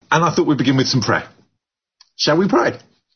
And I thought we'd begin with some prayer. Shall we pray?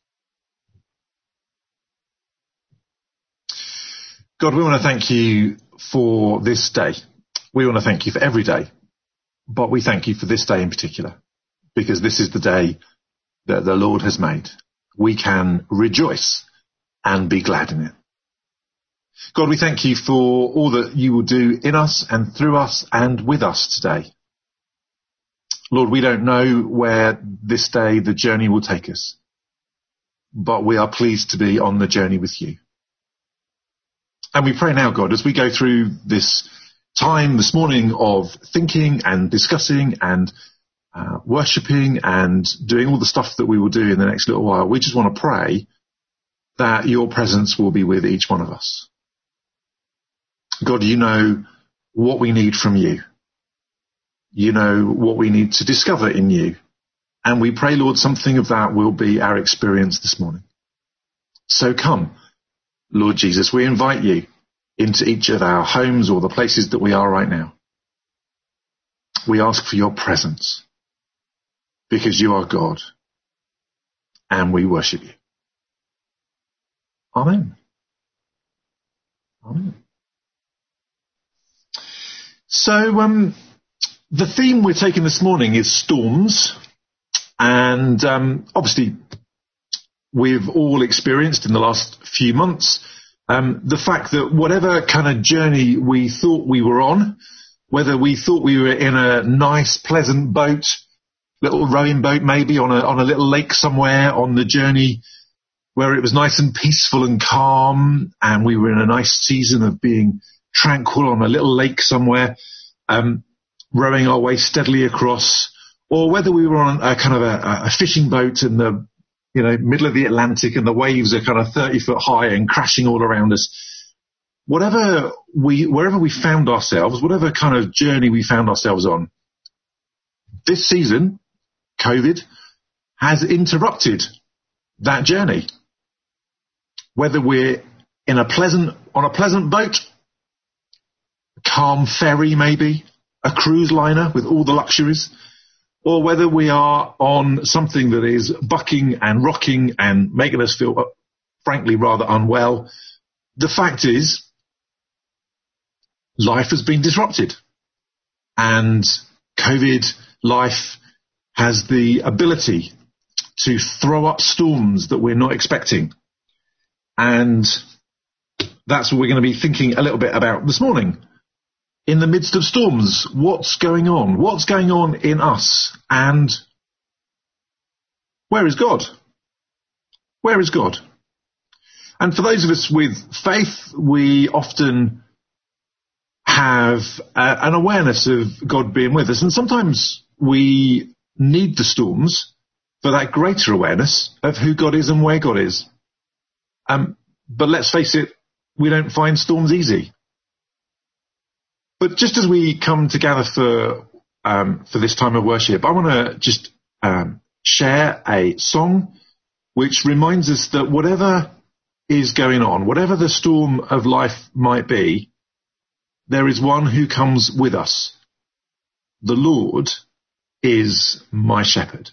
God, we want to thank you for this day. We want to thank you for every day, but we thank you for this day in particular, because this is the day that the Lord has made. We can rejoice and be glad in it. God, we thank you for all that you will do in us and through us and with us today. Lord, we don't know where this day the journey will take us, but we are pleased to be on the journey with you. And we pray now, God, as we go through this time this morning of thinking and discussing and worshipping and doing all the stuff that we will do in the next little while, we just want to pray that your presence will be with each one of us. God, you know what we need from you. You know what we need to discover in you. And we pray, Lord, something of that will be our experience this morning. So come, Lord Jesus, we invite you into each of our homes or the places that we are right now. We ask for your presence because you are God and we worship you. Amen. Amen. So, the theme we're taking this morning is storms. And obviously, we've all experienced in the last few months the fact that whatever kind of journey we thought we were on, whether we thought we were in a nice, pleasant boat, little rowing boat maybe on a little lake somewhere on the journey where it was nice and peaceful and calm, and we were in a nice season of being tranquil on a little lake somewhere, rowing our way steadily across, or whether we were on a kind of a fishing boat in the middle of the Atlantic and the waves are kind of 30 foot high and crashing all around us. Wherever we found ourselves, whatever kind of journey we found ourselves on, this season, COVID, has interrupted that journey. Whether we're on a pleasant boat, a calm ferry maybe, a cruise liner with all the luxuries, or whether we are on something that is bucking and rocking and making us feel, frankly, rather unwell, the fact is, life has been disrupted. And COVID life has the ability to throw up storms that we're not expecting. And that's what we're going to be thinking a little bit about this morning. In the midst of storms, what's going on? What's going on in us? And where is God? Where is God? And for those of us with faith, we often have an awareness of God being with us. And sometimes we need the storms for that greater awareness of who God is and where God is. But let's face it, we don't find storms easy. But just as we come together for this time of worship, I want to just share a song which reminds us that whatever is going on, whatever the storm of life might be, there is one who comes with us. The Lord is my shepherd.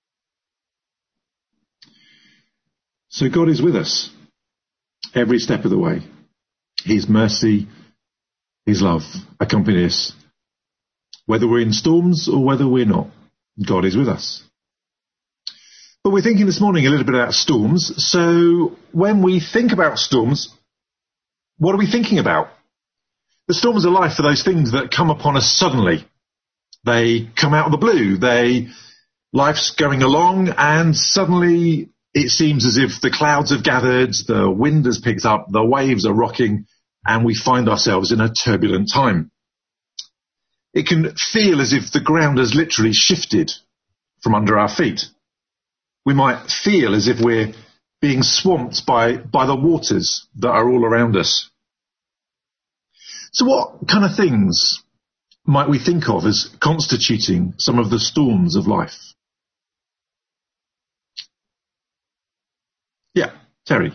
So God is with us every step of the way. His mercy, His love accompany us. Whether we're in storms or whether we're not, God is with us. But we're thinking this morning a little bit about storms. So when we think about storms, what are we thinking about? The storms of life are those things that come upon us suddenly. They come out of the blue. Life's going along and suddenly it seems as if the clouds have gathered, the wind has picked up, the waves are rocking, and we find ourselves in a turbulent time. It can feel as if the ground has literally shifted from under our feet. We might feel as if we're being swamped by the waters that are all around us. So what kind of things might we think of as constituting some of the storms of life? Yeah, Terry.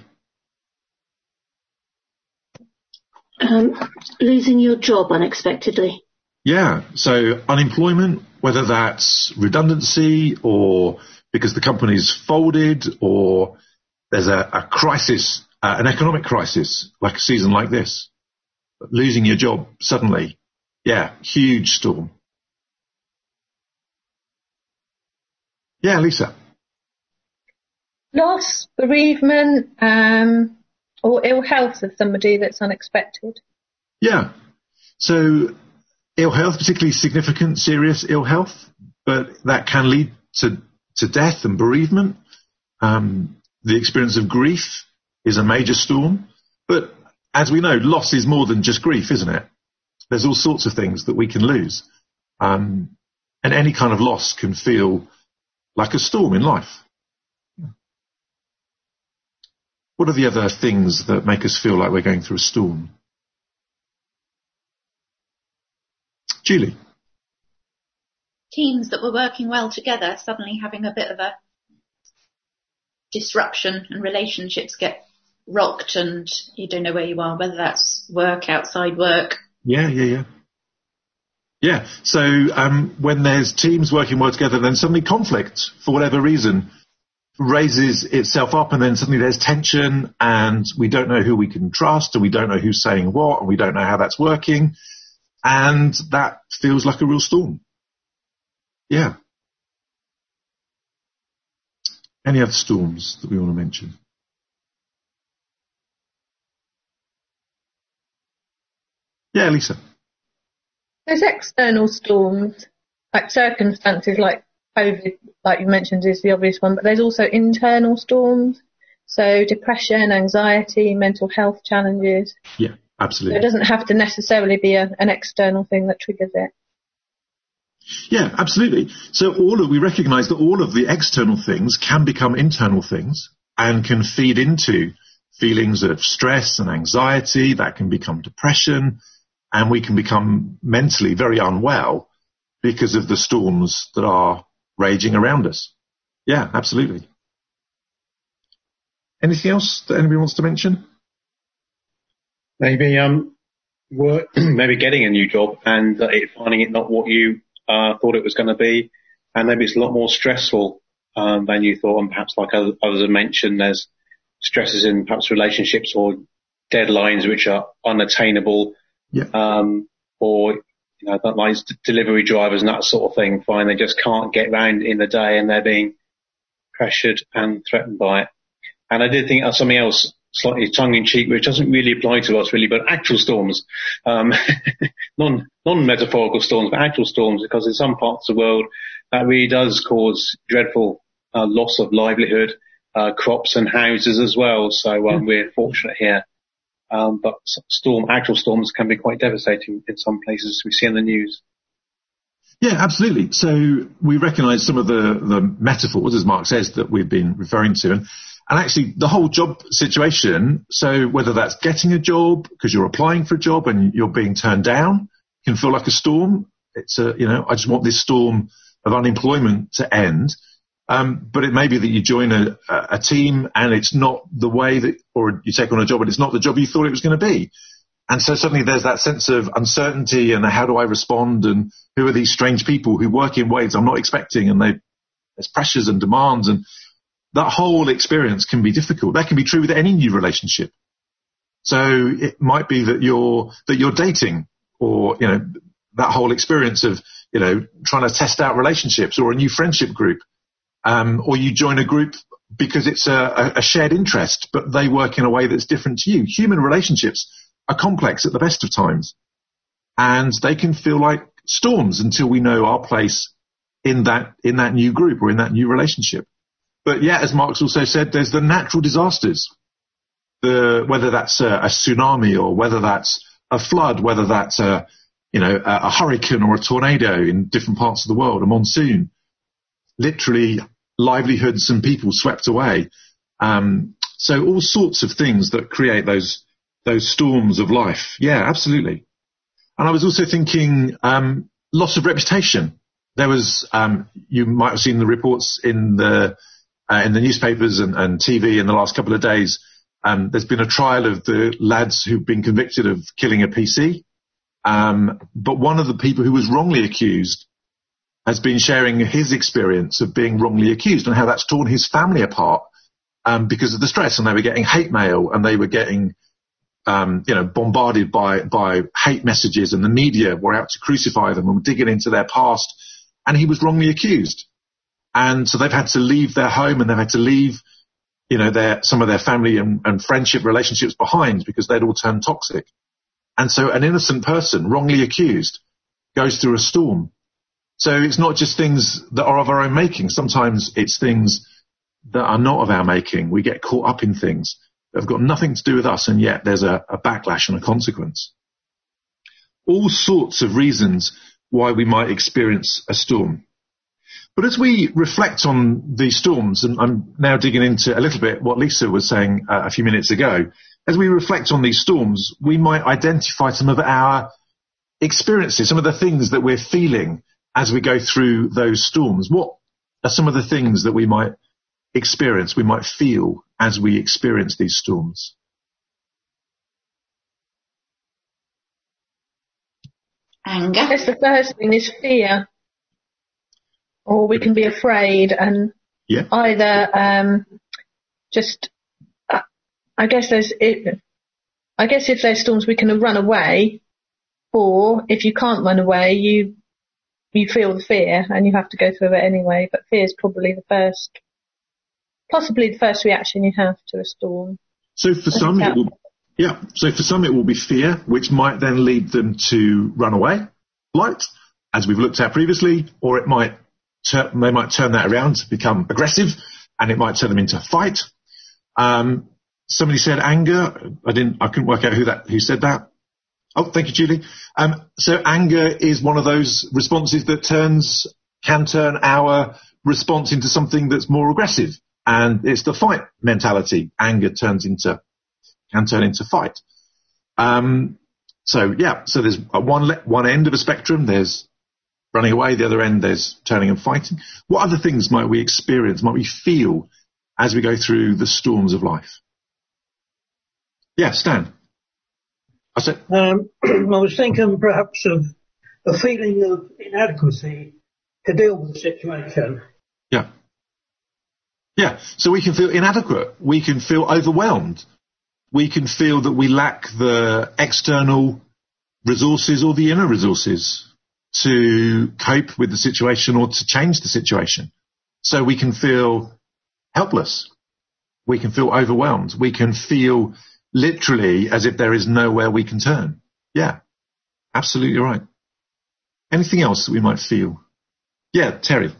Losing your job unexpectedly. Yeah, so unemployment, whether that's redundancy or because the company's folded or there's a crisis, an economic crisis, like a season like this, losing your job suddenly. Yeah, huge storm. Yeah, Lisa. Loss, bereavement, or ill health of somebody that's unexpected. Yeah. So ill health, particularly significant, serious ill health, but that can lead to death and bereavement. The experience of grief is a major storm. But as we know, loss is more than just grief, isn't it? There's all sorts of things that we can lose. And any kind of loss can feel like a storm in life. What are the other things that make us feel like we're going through a storm? Julie? Teams that were working well together suddenly having a bit of a disruption and relationships get rocked and you don't know where you are, whether that's work, outside work. Yeah. So when there's teams working well together, then suddenly conflict, for whatever reason, raises itself up, and then suddenly there's tension, and we don't know who we can trust, and we don't know who's saying what, and we don't know how that's working, and that feels like a real storm. Yeah. Any other storms that we want to mention? Yeah, Lisa. There's external storms, like circumstances like COVID, like you mentioned, is the obvious one, but there's also internal storms. So depression, anxiety, mental health challenges. Yeah, absolutely. So it doesn't have to necessarily be an external thing that triggers it. Yeah, absolutely. So we recognise that all of the external things can become internal things and can feed into feelings of stress and anxiety. That can become depression, and we can become mentally very unwell because of the storms that are raging around us. Yeah, absolutely. Anything else that anybody wants to mention? Maybe maybe getting a new job and finding it not what you thought it was going to be, and maybe it's a lot more stressful than you thought. And perhaps, like others have mentioned, there's stresses in perhaps relationships or deadlines which are unattainable. Yeah. Or that like delivery drivers and that sort of thing. Fine, they just can't get round in the day, and they're being pressured and threatened by it. And I did think of something else, slightly tongue-in-cheek, which doesn't really apply to us really, but actual storms, non-metaphorical storms, but actual storms, because in some parts of the world that really does cause dreadful loss of livelihood, crops and houses as well. So we're fortunate here. But actual storms can be quite devastating in some places, we see in the news. Yeah, absolutely. So we recognise some of the metaphors, as Mark says, that we've been referring to. And actually, the whole job situation, so whether that's getting a job because you're applying for a job and you're being turned down, can feel like a storm. It's I just want this storm of unemployment to end. But it may be that you join a team and it's not the way that, or you take on a job and it's not the job you thought it was going to be. And so suddenly there's that sense of uncertainty and how do I respond, and who are these strange people who work in ways I'm not expecting, and there's pressures and demands, and that whole experience can be difficult. That can be true with any new relationship. So it might be that you're dating, or that whole experience of trying to test out relationships, or a new friendship group. Or you join a group because it's a shared interest, but they work in a way that's different to you. Human relationships are complex at the best of times, and they can feel like storms until we know our place in that new group or in that new relationship. But yeah, as Mark's also said, there's the natural disasters, whether that's a tsunami, or whether that's a flood, whether that's a hurricane or a tornado in different parts of the world, a monsoon. Literally livelihoods and people swept away. So all sorts of things that create those storms of life. Yeah, absolutely. And I was also thinking loss of reputation. There was you might have seen the reports in the newspapers and TV in the last couple of days. There's been a trial of the lads who've been convicted of killing a PC. But one of the people who was wrongly accused has been sharing his experience of being wrongly accused and how that's torn his family apart because of the stress. And they were getting hate mail, and they were getting bombarded by hate messages, and the media were out to crucify them and were digging into their past. And he was wrongly accused. And so they've had to leave their home, and they've had to leave, some of their family and friendship relationships behind because they'd all turned toxic. And so an innocent person, wrongly accused, goes through a storm. So it's not just things that are of our own making. Sometimes it's things that are not of our making. We get caught up in things that have got nothing to do with us, and yet there's a backlash and a consequence. All sorts of reasons why we might experience a storm. But as we reflect on these storms, and I'm now digging into a little bit what Lisa was saying a few minutes ago, as we reflect on these storms, we might identify some of our experiences, some of the things that we're feeling as we go through those storms. What are some of the things that we might experience, we might feel as we experience these storms? Anger. I guess the first thing is fear. Or we can be afraid, and either I guess if there's storms, we can run away, or if you can't run away, you feel the fear and you have to go through it anyway. But fear is probably possibly the first reaction you have to a storm. So for some, it will be fear, which might then lead them to run away, flight, as we've looked at previously, or they might turn that around to become aggressive, and it might turn them into fight. Somebody said anger. I couldn't work out who said that. Oh, thank you, Julie. So anger is one of those responses that can turn our response into something that's more aggressive, and it's the fight mentality. Anger can turn into fight. So there's one end of a spectrum. There's running away. The other end, there's turning and fighting. What other things might we experience, might we feel as we go through the storms of life? Yeah, Stan. I was thinking perhaps of a feeling of inadequacy to deal with the situation. Yeah. Yeah, so we can feel inadequate. We can feel overwhelmed. We can feel that we lack the external resources or the inner resources to cope with the situation or to change the situation. So we can feel helpless. We can feel overwhelmed. We can feel literally as if there is nowhere we can turn. Yeah, absolutely right. Anything else that we might feel? Yeah, Terry.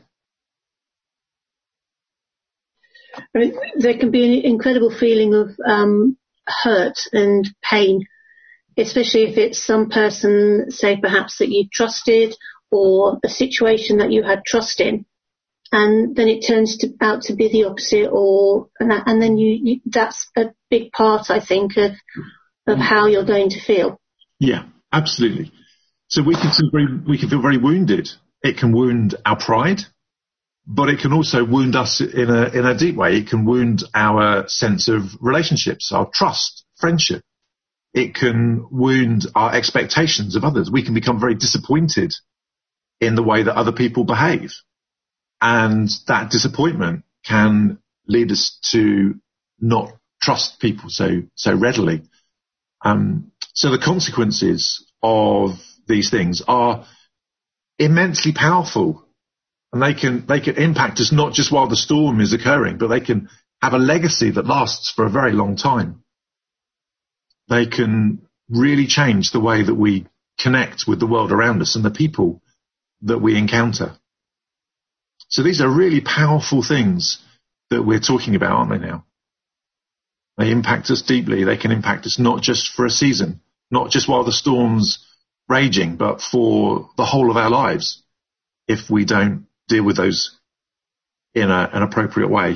There can be an incredible feeling of hurt and pain, especially if it's some person, say perhaps that you trusted, or a situation that you had trust in, and then it turns out to be the opposite, and then you that's a big part, I think, of how you're going to feel. Yeah, absolutely. So we can feel very wounded. It can wound our pride, but it can also wound us in a deep way. It can wound our sense of relationships, our trust, friendship. It can wound our expectations of others. We can become very disappointed in the way that other people behave. And that disappointment can lead us to not trust people so readily. So the consequences of these things are immensely powerful, and they can impact us not just while the storm is occurring, but they can have a legacy that lasts for a very long time. They can really change the way that we connect with the world around us and the people that we encounter. So these are really powerful things that we're talking about, aren't they now? They impact us deeply. They can impact us not just for a season, not just while the storm's raging, but for the whole of our lives if we don't deal with those in an appropriate way.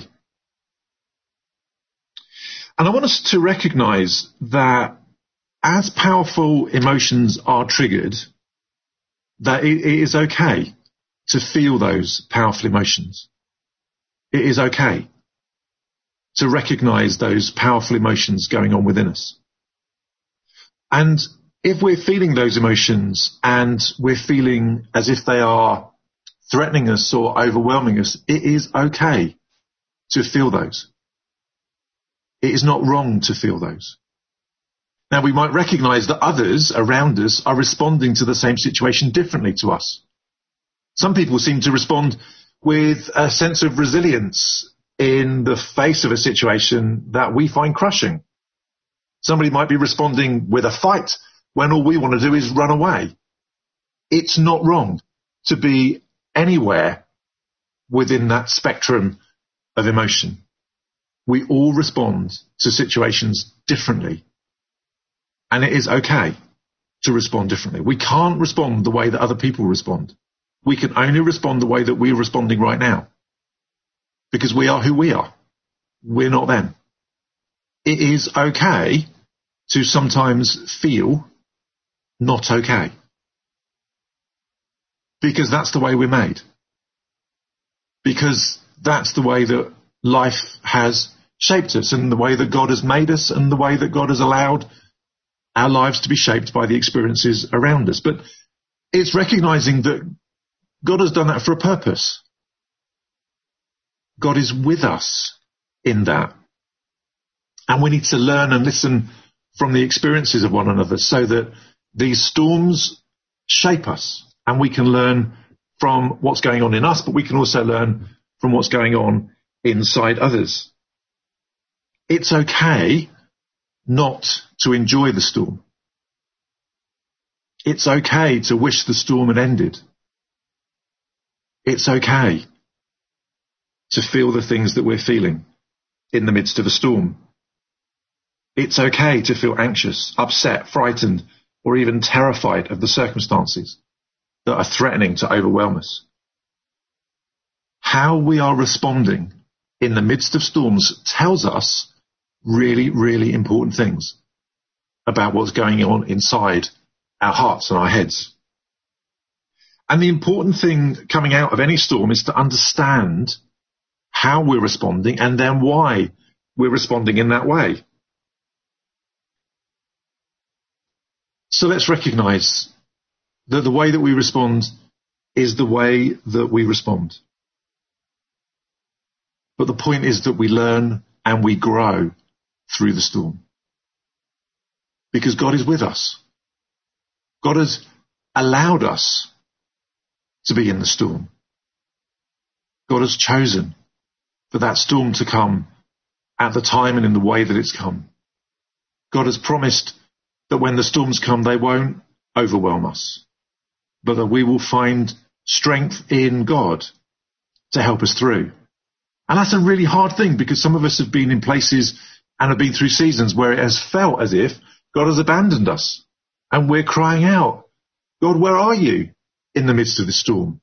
And I want us to recognize that as powerful emotions are triggered, that it is okay to feel those powerful emotions. It is okay to recognize those powerful emotions going on within us. And if we're feeling those emotions and we're feeling as if they are threatening us or overwhelming us, it is okay to feel those. It is not wrong to feel those. Now, we might recognize that others around us are responding to the same situation differently to us. Some people seem to respond with a sense of resilience in the face of a situation that we find crushing. Somebody might be responding with a fight when all we want to do is run away. It's not wrong to be anywhere within that spectrum of emotion. We all respond to situations differently. And it is okay to respond differently. We can't respond the way that other people respond. We can only respond the way that we're responding right now. Because we are who we are. We're not them. It is okay to sometimes feel not okay. Because that's the way we're made. Because that's the way that life has shaped us, and the way that God has made us, and the way that God has allowed our lives to be shaped by the experiences around us. But it's recognizing that God has done that for a purpose. God is with us in that. And we need to learn and listen from the experiences of one another so that these storms shape us, and we can learn from what's going on in us, but we can also learn from what's going on inside others. It's okay not to enjoy the storm. It's okay to wish the storm had ended. It's okay to feel the things that we're feeling in the midst of a storm. It's okay to feel anxious, upset, frightened, or even terrified of the circumstances that are threatening to overwhelm us. How we are responding in the midst of storms tells us really, really important things about what's going on inside our hearts and our heads. And the important thing coming out of any storm is to understand how we're responding and then why we're responding in that way. So let's recognize that the way that we respond is the way that we respond. But the point is that we learn and we grow through the storm. Because God is with us. God has allowed us to be in the storm. God has chosen for that storm to come at the time and in the way that it's come. God has promised that when the storms come, they won't overwhelm us, but that we will find strength in God to help us through. And that's a really hard thing, because some of us have been in places and have been through seasons where it has felt as if God has abandoned us. And we're crying out, God, where are you in the midst of the storm?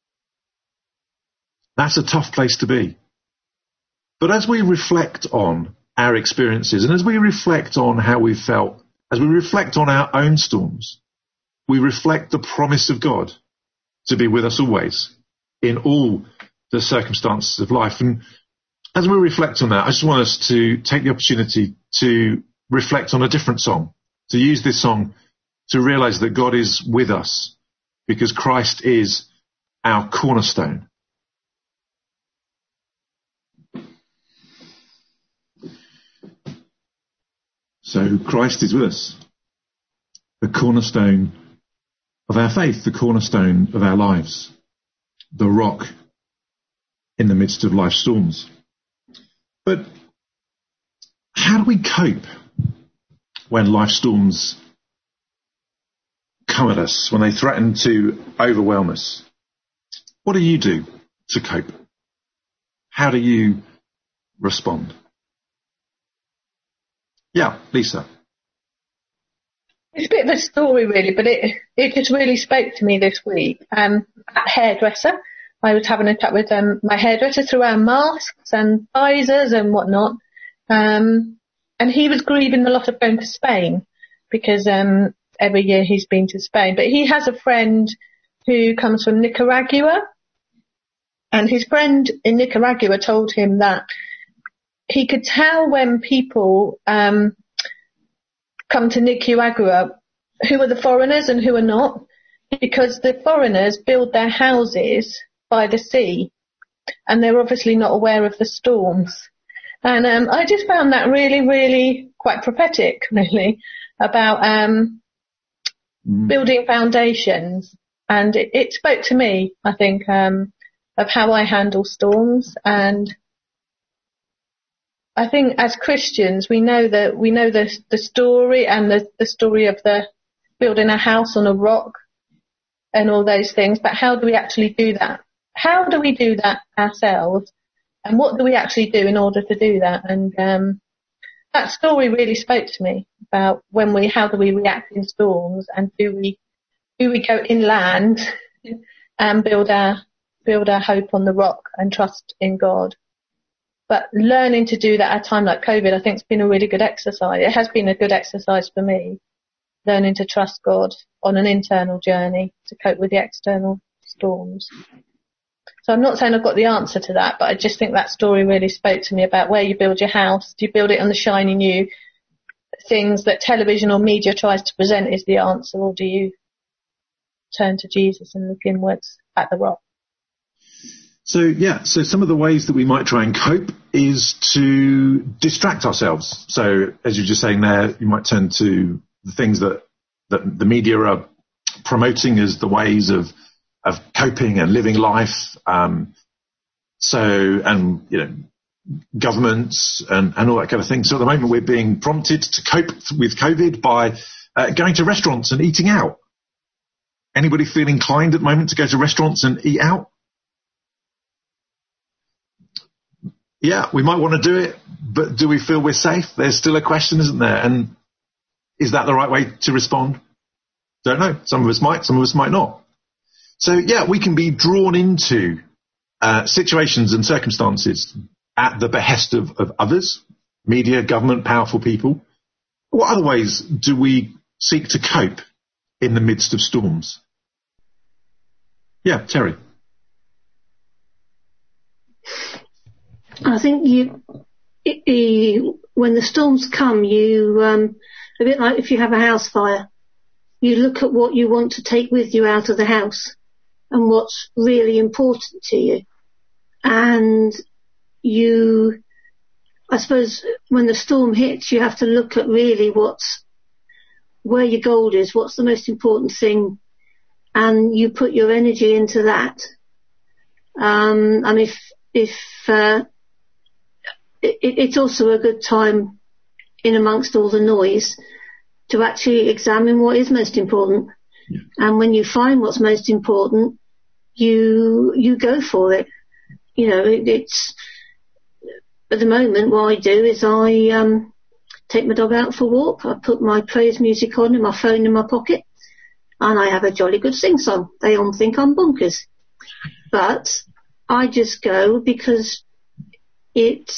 That's a tough place to be. But as we reflect on our experiences, and as we reflect on how we felt, as we reflect on our own storms, we reflect the promise of God to be with us always in all the circumstances of life. And as we reflect on that, I just want us to take the opportunity to reflect on a different song, to use this song to realize that God is with us because Christ is our cornerstone. So Christ is with us, the cornerstone of our faith, the cornerstone of our lives, the rock in the midst of life's storms. But how do we cope when life storms come at us, when they threaten to overwhelm us? What do you do to cope? How do you respond? Yeah, Lisa. It's a bit of a story really, but it just really spoke to me this week. At hairdresser, I was having a chat with my hairdresser through our masks and visors and whatnot. And he was grieving a lot of going to Spain because every year he's been to Spain. But he has a friend who comes from Nicaragua. And his friend in Nicaragua told him that he could tell when people come to Nicaragua who are the foreigners and who are not, because the foreigners build their houses by the sea, and they're obviously not aware of the storms. And I just found that really, really quite prophetic, really, about building foundations. And it spoke to me, I think, of how I handle storms. And I think as Christians, we know the story, and the story of the building a house on a rock and all those things. But how do we actually do that? How do we do that ourselves? And what do we actually do in order to do that? And that story really spoke to me about how do we react in storms, and do we go inland and build our hope on the rock and trust in God. But learning to do that at a time like COVID, I think, has been a really good exercise. It has been a good exercise for me, learning to trust God on an internal journey to cope with the external storms. So I'm not saying I've got the answer to that, but I just think that story really spoke to me about where you build your house. Do you build it on the shiny new things that television or media tries to present is the answer, or do you turn to Jesus and look inwards at the rock? So some of the ways that we might try and cope is to distract ourselves. So as you're just saying there, you might turn to the things that the media are promoting as the ways of coping and living life. Governments and all that kind of thing. So at the moment we're being prompted to cope with COVID by going to restaurants and eating out. Anybody feel inclined at the moment to go to restaurants and eat out? Yeah, we might want to do it, but do we feel we're safe? There's still a question, isn't there? And is that the right way to respond? Don't know. Some of us might, some of us might not. So yeah, we can be drawn into situations and circumstances at the behest of others, media, government, powerful people. What other ways do we seek to cope in the midst of storms? Yeah, Terry. I think when the storms come, a bit like if you have a house fire, you look at what you want to take with you out of the house and what's really important to you. And I suppose when the storm hits, you have to look at really where your gold is, what's the most important thing, and you put your energy into that. And it's also a good time in amongst all the noise to actually examine what is most important. Yeah. And when you find what's most important, you go for it. You know, it's at the moment what I do is I take my dog out for a walk. I put my praise music on and my phone in my pocket, and I have a jolly good sing-song. They all think I'm bonkers. But I just go because it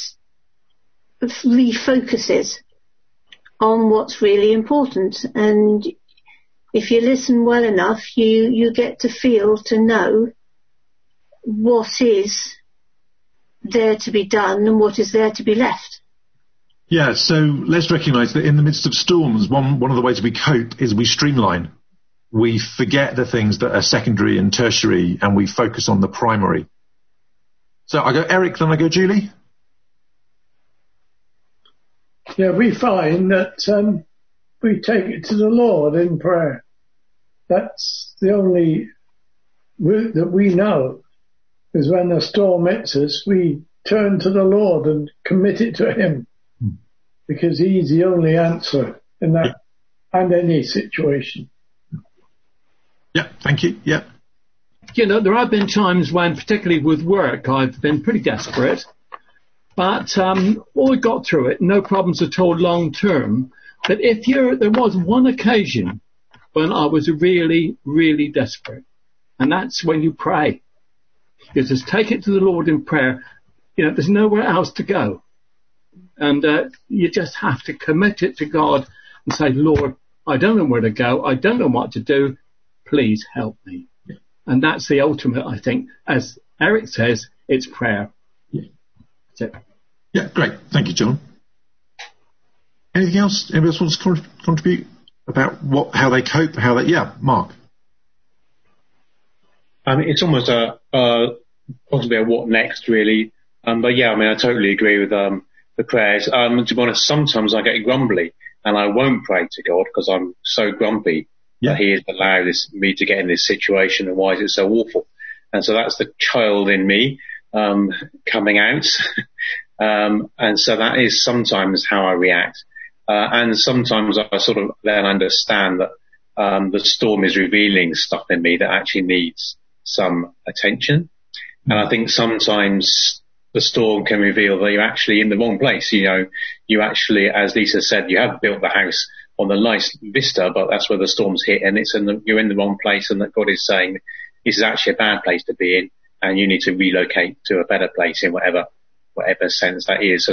refocuses on what's really important. And if you listen well enough, you get to know what is there to be done and what is there to be left. Yeah, so let's recognise that in the midst of storms, one of the ways we cope is we streamline. We forget the things that are secondary and tertiary, and we focus on the primary. So I go Eric, then I go Julie. Yeah, we find that we take it to the Lord in prayer. That's the only route that we know, is when a storm hits us, we turn to the Lord and commit it to Him, because He's the only answer in that and any situation. Yeah, thank you. Yeah. You know, there have been times when, particularly with work, I've been pretty desperate, but we got through it, no problems at all long term. But there was one occasion when I was really, really desperate, and that's when you pray. You just take it to the Lord in prayer. You know, there's nowhere else to go. And you just have to commit it to God and say, Lord, I don't know where to go. I don't know what to do. Please help me. Yeah. And that's the ultimate, I think. As Eric says, it's prayer. Yeah. That's it. Yeah, great. Thank you, John. Anything else? Anybody else wants to contribute about how they cope? Mark. It's almost possibly a what next, really. But yeah, I mean, I totally agree with the prayers. To be honest, sometimes I get grumbly and I won't pray to God because I'm so grumpy that He has allowed me to get in this situation, and why is it so awful? And so that's the child in me coming out. And so that is sometimes how I react. And sometimes I sort of then understand that the storm is revealing stuff in me that actually needs some attention. And I think sometimes the storm can reveal that you're actually in the wrong place. You know, you actually, as Lisa said, you have built the house on the nice vista, but that's where the storm's hit, and you're in the wrong place, and that God is saying this is actually a bad place to be in, and you need to relocate to a better place in whatever sense that is.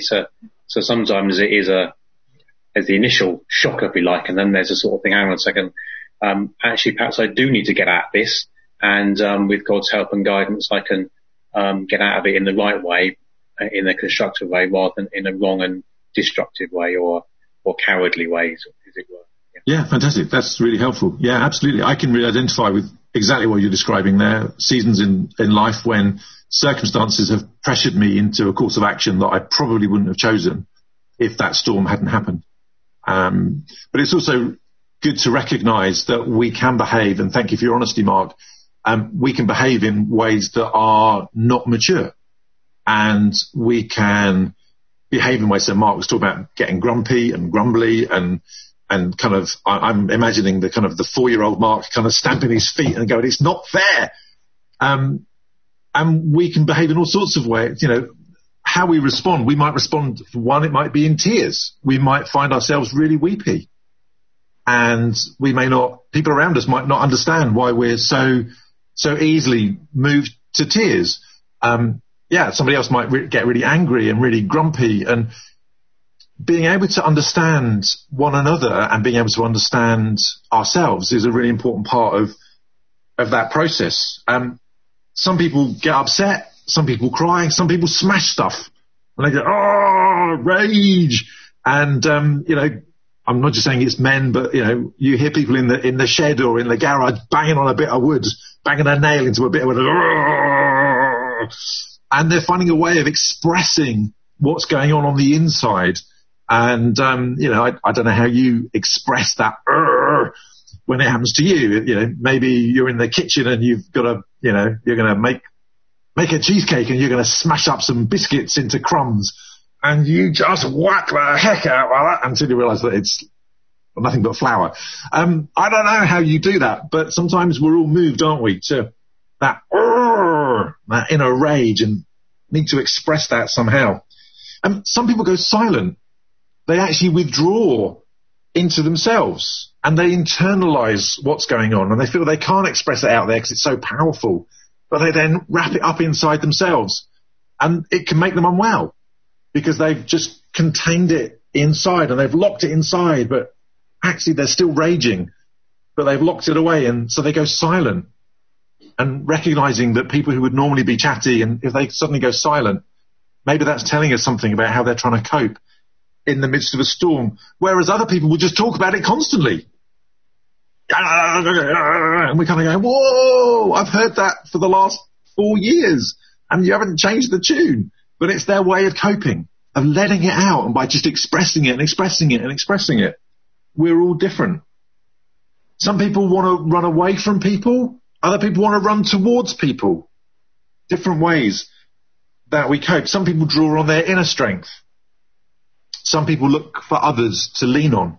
So sometimes it is there's the initial shock, if you like, and then there's a sort of thing, hang on a second, actually perhaps I do need to get at this, and with God's help and guidance I can get out of it in the right way, in a constructive way, rather than in a wrong and destructive way or cowardly way, as it were. Yeah, fantastic. That's really helpful. Yeah, absolutely. I can really identify with exactly what you're describing there. Seasons in life when circumstances have pressured me into a course of action that I probably wouldn't have chosen if that storm hadn't happened. But it's also good to recognise that we can behave, and thank you for your honesty, Mark, we can behave in ways that are not mature. And we can behave in ways that Mark was talking about, getting grumpy and grumbly and kind of, I'm imagining the kind of the 4-year-old Mark kind of stamping his feet and going, it's not fair. And we can behave in all sorts of ways. You know, how we respond, we might respond, for one, it might be in tears. We might find ourselves really weepy. And people around us might not understand why we're so easily moved to tears. Somebody else might get really angry and really grumpy, and being able to understand one another and being able to understand ourselves is a really important part of that process. Some people get upset, some people cry, some people smash stuff, and they go, oh, rage. And, I'm not just saying it's men, but, you hear people in the shed or in the garage banging on a bit of wood, banging a nail into a bit of wood, and they're finding a way of expressing what's going on the inside. And, I don't know how you express that when it happens to you. Maybe you're in the kitchen and you've got to, you're going to make a cheesecake and you're going to smash up some biscuits into crumbs, and you just whack the heck out of that until you realise that it's nothing but flour. I don't know how you do that, but sometimes we're all moved, aren't we, to that inner rage and need to express that somehow. Some people go silent. They actually withdraw into themselves and they internalise what's going on, and they feel they can't express it out there because it's so powerful, but they then wrap it up inside themselves, and it can make them unwell because they've just contained it inside and they've locked it inside, but actually they're still raging, but they've locked it away, and so they go silent. And recognising that people who would normally be chatty, and if they suddenly go silent, maybe that's telling us something about how they're trying to cope in the midst of a storm, whereas other people will just talk about it constantly. And we kind of go, whoa, I've heard that for the last 4 years, and you haven't changed the tune. But it's their way of coping, of letting it out, and by just expressing it and expressing it and expressing it. We're all different. Some people want to run away from people. Other people want to run towards people. Different ways that we cope. Some people draw on their inner strength. Some people look for others to lean on.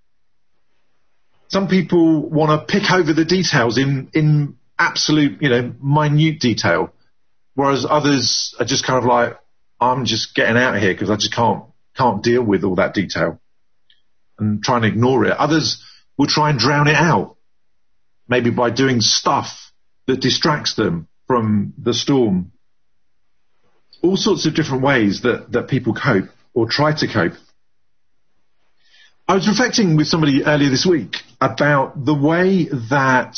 Some people want to pick over the details in absolute, minute detail. Whereas others are just kind of like, I'm just getting out of here because I just can't deal with all that detail, and try and ignore it. Others will try and drown it out, maybe by doing stuff that distracts them from the storm. All sorts of different ways that people cope or try to cope. I was reflecting with somebody earlier this week about the way that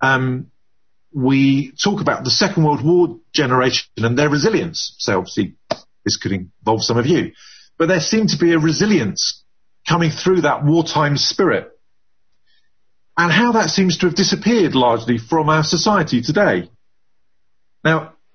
we talk about the Second World War generation and their resilience. So obviously this could involve some of you, but there seemed to be a resilience coming through that wartime spirit, and how that seems to have disappeared largely from our society today. Now,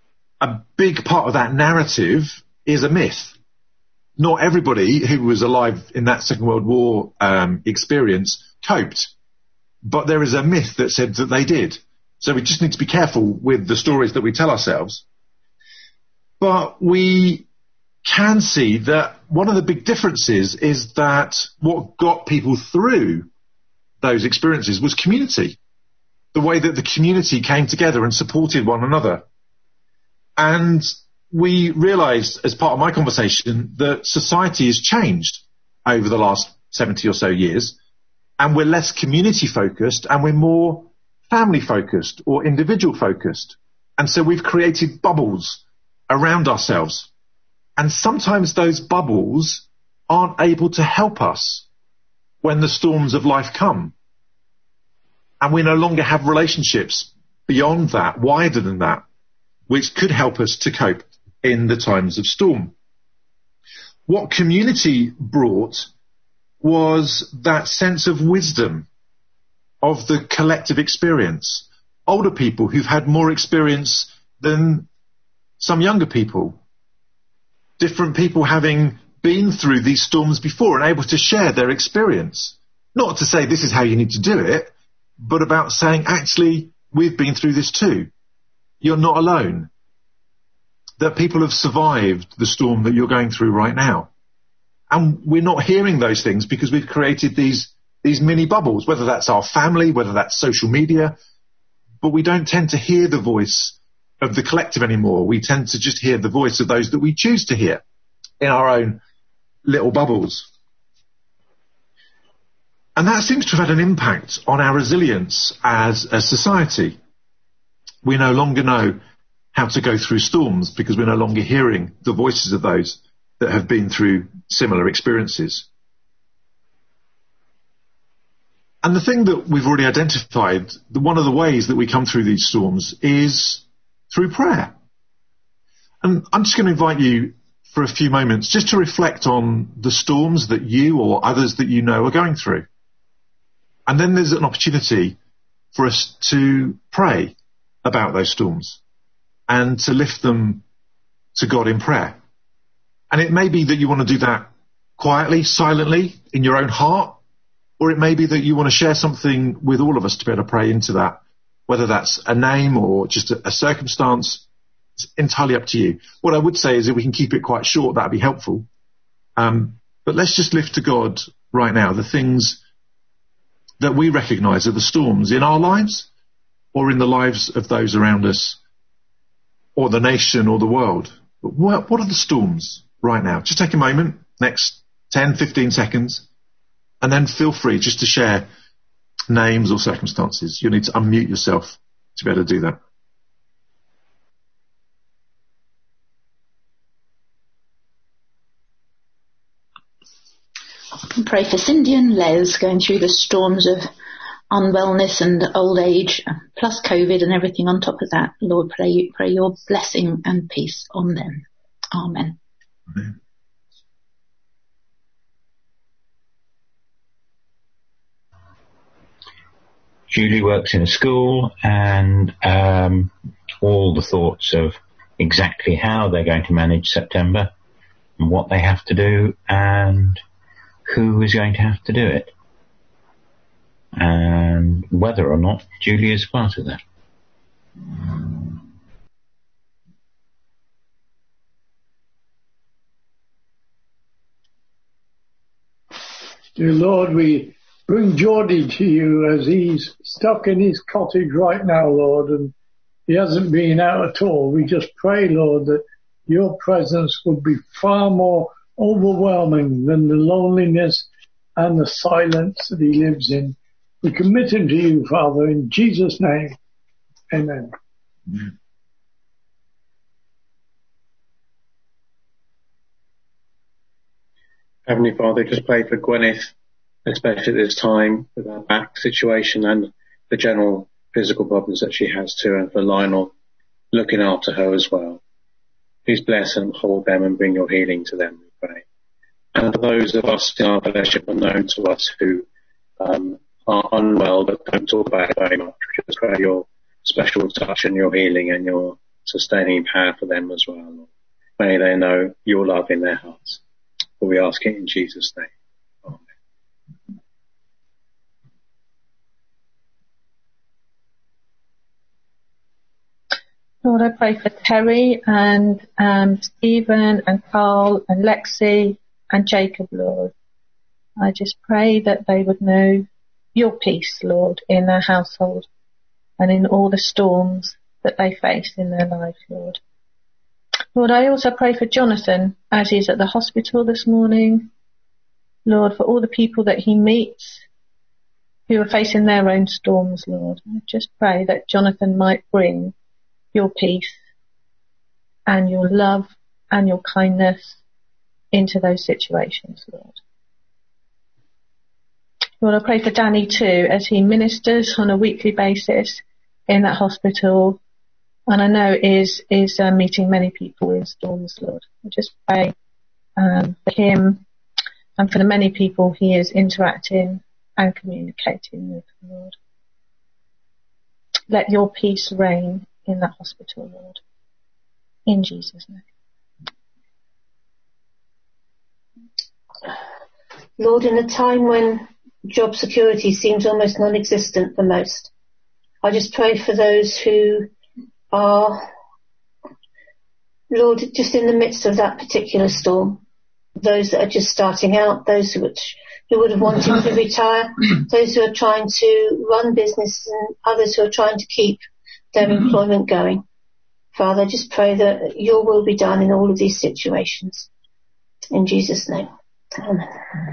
a big part of that narrative is a myth. Not everybody who was alive in that Second World War experience coped, but there is a myth that said that they did. So we just need to be careful with the stories that we tell ourselves. But we can see that one of the big differences is that what got people through those experiences was community. The way that the community came together and supported one another. And we realised, as part of my conversation, that society has changed over the last 70 or so years, and we're less community focused and we're more family focused or individual focused. And so we've created bubbles around ourselves. And sometimes those bubbles aren't able to help us when the storms of life come. And we no longer have relationships beyond that, wider than that, which could help us to cope in the times of storm. What community brought was that sense of wisdom of the collective experience. Older people who've had more experience than some younger people. Different people having been through these storms before and able to share their experience. Not to say this is how you need to do it, but about saying, actually, we've been through this too. You're not alone. That people have survived the storm that you're going through right now. And we're not hearing those things because we've created these mini bubbles, whether that's our family, whether that's social media, but we don't tend to hear the voice of the collective anymore. We tend to just hear the voice of those that we choose to hear in our own little bubbles. And that seems to have had an impact on our resilience as a society. We no longer know how to go through storms because we're no longer hearing the voices of those that have been through similar experiences. And the thing that we've already identified, one of the ways that we come through these storms is through prayer. And I'm just going to invite you for a few moments just to reflect on the storms that you or others that you know are going through. And then there's an opportunity for us to pray about those storms and to lift them to God in prayer. And it may be that you want to do that quietly, silently, in your own heart, or it may be that you want to share something with all of us to be able to pray into that, whether that's a name or just a circumstance. It's entirely up to you. What I would say is if we can keep it quite short, that'd be helpful. But let's just lift to God right now the things that we recognise are the storms in our lives or in the lives of those around us or the nation or the world. But what are the storms right now? Just take a moment, next 10, 15 seconds, and then feel free just to share names or circumstances. You'll need to unmute yourself to be able to do that. Pray for Cindy and Les going through the storms of unwellness and old age, plus COVID and everything on top of that. Lord, pray your blessing and peace on them. Amen. Amen. Julie works in a school, and all the thoughts of exactly how they're going to manage September and what they have to do and who is going to have to do it, and whether or not Julie is part of that. Dear Lord, we bring Geordie to you as he's stuck in his cottage right now, Lord, and he hasn't been out at all. We just pray, Lord, that your presence would be far more overwhelming than the loneliness and the silence that he lives in. We commit him to you, Father, in Jesus' name. Amen. Amen. Heavenly Father, just pray for Gwyneth, especially at this time with her back situation and the general physical problems that she has too, and for Lionel, looking after her as well. Please bless and hold them and bring your healing to them, we pray. And for those of us in our fellowship unknown to us who are unwell but don't talk about it very much, we just pray your special touch and your healing and your sustaining power for them as well, Lord. May they know your love in their hearts. For we ask it in Jesus' name. Amen. Lord, I pray for Terry and Stephen and Carl and Lexi and Jacob, Lord. I just pray that they would know your peace, Lord, in their household and in all the storms that they face in their life, Lord. Lord, I also pray for Jonathan as he's at the hospital this morning. Lord, for all the people that he meets who are facing their own storms, Lord. I just pray that Jonathan might bring your peace and your love and your kindness into those situations, Lord. Lord, I pray for Danny too, as he ministers on a weekly basis in that hospital, and I know is meeting many people in storms, Lord. I just pray for him and for the many people he is interacting and communicating with, Lord. Let your peace reign in that hospital, Lord. In Jesus' name. Lord, in a time when job security seems almost non-existent for most, I just pray for those who are, Lord, just in the midst of that particular storm. Those that are just starting out, those who would have wanted to retire, those who are trying to run business, and others who are trying to keep their employment going. Father, I just pray that your will be done in all of these situations. In Jesus' name. Amen.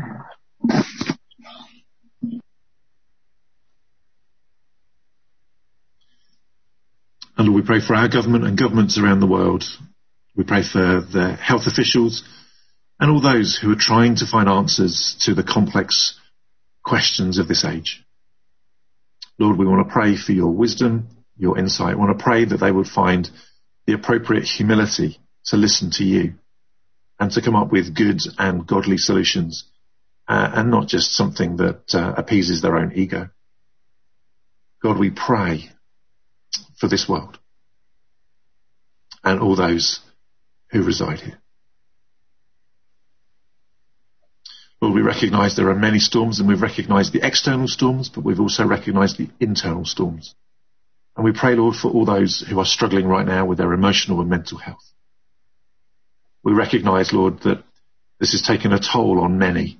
And Lord, we pray for our government and governments around the world. We pray for the health officials and all those who are trying to find answers to the complex questions of this age. Lord, we want to pray for your wisdom, your insight. We want to pray that they would find the appropriate humility to listen to you and to come up with good and godly solutions, and not just something that appeases their own ego. God, we pray for this world and all those who reside here. Lord, we recognise there are many storms, and we've recognised the external storms, but we've also recognised the internal storms. And we pray, Lord, for all those who are struggling right now with their emotional and mental health. We recognise, Lord, that this has taken a toll on many.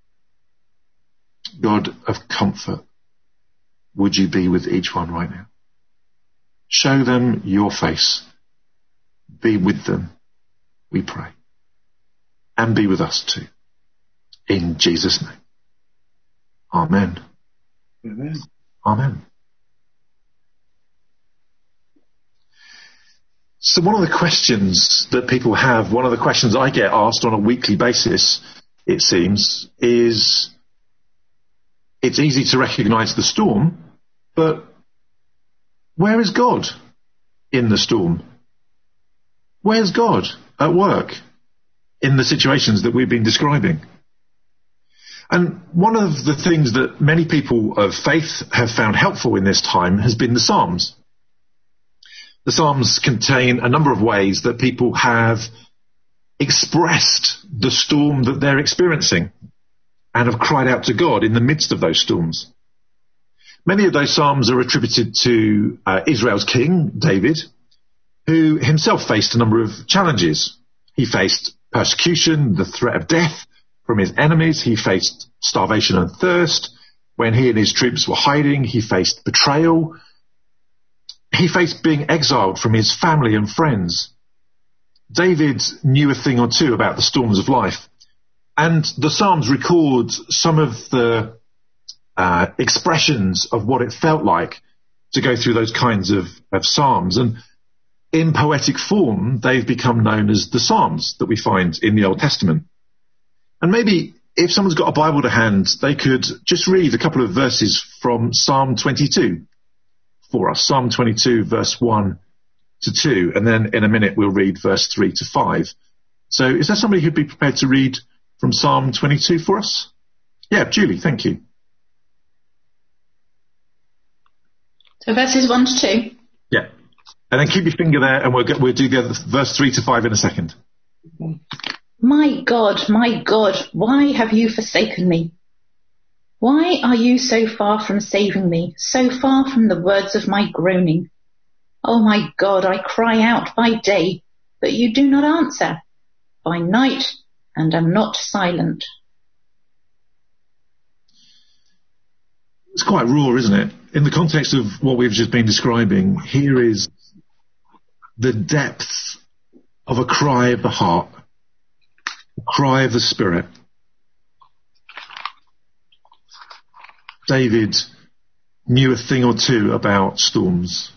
God of comfort, would you be with each one right now? Show them your face. Be with them, we pray. And be with us too. In Jesus' name. Amen. Amen. Amen. So one of the questions that people have, one of the questions I get asked on a weekly basis, it seems, is it's easy to recognise the storm, but where is God in the storm? Where's God at work in the situations that we've been describing? And one of the things that many people of faith have found helpful in this time has been the Psalms. The Psalms contain a number of ways that people have expressed the storm that they're experiencing and have cried out to God in the midst of those storms. Many of those Psalms are attributed to Israel's king, David, who himself faced a number of challenges. He faced persecution, the threat of death from his enemies. He faced starvation and thirst. When he and his troops were hiding, he faced betrayal. He faced being exiled from his family and friends. David knew a thing or two about the storms of life. And the Psalms record some of the expressions of what it felt like to go through those kinds of Psalms. And in poetic form, they've become known as the Psalms that we find in the Old Testament. And maybe if someone's got a Bible to hand, they could just read a couple of verses from Psalm 22 for us. Psalm 22, verse 1 to 2. And then in a minute, we'll read verse 3 to 5. So is there somebody who'd be prepared to read from Psalm 22 for us? Yeah, Julie, thank you. So verses 1 to 2? Yeah. And then keep your finger there, and we'll do the other, verse 3 to 5 in a second. My God, why have you forsaken me? Why are you so far from saving me, so far from the words of my groaning? Oh my God, I cry out by day, but you do not answer, by night, and am not silent. It's quite raw, isn't it? In the context of what we've just been describing, here is the depth of a cry of the heart, a cry of the spirit. David knew a thing or two about storms.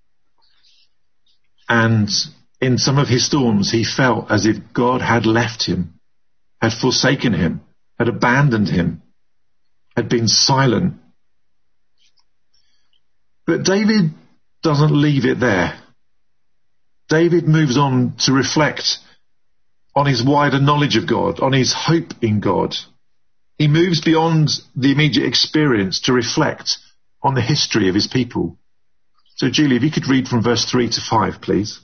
And in some of his storms, he felt as if God had left him, had forsaken him, had abandoned him, had been silent. But David doesn't leave it there. David moves on to reflect on his wider knowledge of God, on his hope in God. He moves beyond the immediate experience to reflect on the history of his people. So, Julie, if you could read from verse 3 to 5, please.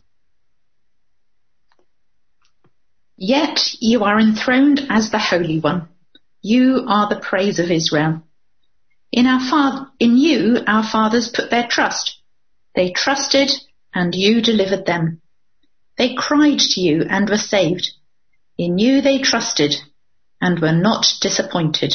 Yet you are enthroned as the Holy One. You are the praise of Israel. In you our fathers put their trust. They trusted, and you delivered them. They cried to you and were saved. In you they trusted, and were not disappointed.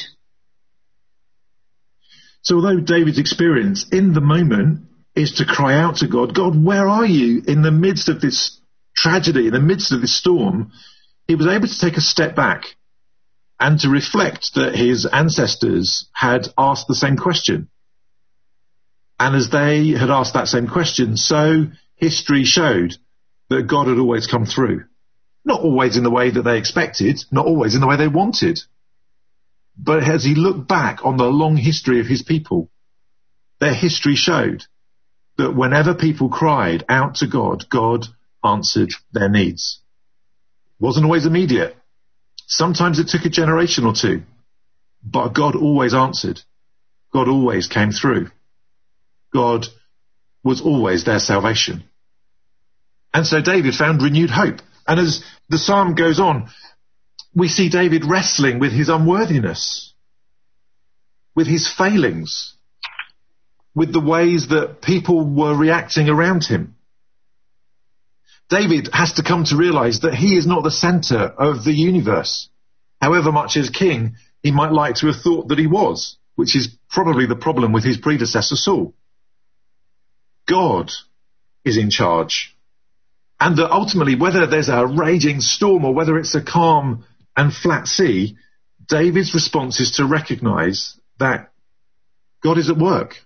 So although David's experience in the moment is to cry out to God, God, where are you in the midst of this tragedy, in the midst of this storm, he was able to take a step back and to reflect that his ancestors had asked the same question. And as they had asked that same question, so history showed that God had always come through. Not always in the way that they expected, not always in the way they wanted. But as he looked back on the long history of his people, their history showed that whenever people cried out to God, God answered their needs. It wasn't always immediate. Sometimes it took a generation or two, but God always answered. God always came through. God was always their salvation. And so David found renewed hope. And as the psalm goes on, we see David wrestling with his unworthiness, with his failings, with the ways that people were reacting around him. David has to come to realize that he is not the center of the universe, however much as king he might like to have thought that he was, which is probably the problem with his predecessor Saul. God is in charge. And that ultimately, whether there's a raging storm or whether it's a calm and flat sea, David's response is to recognize that God is at work,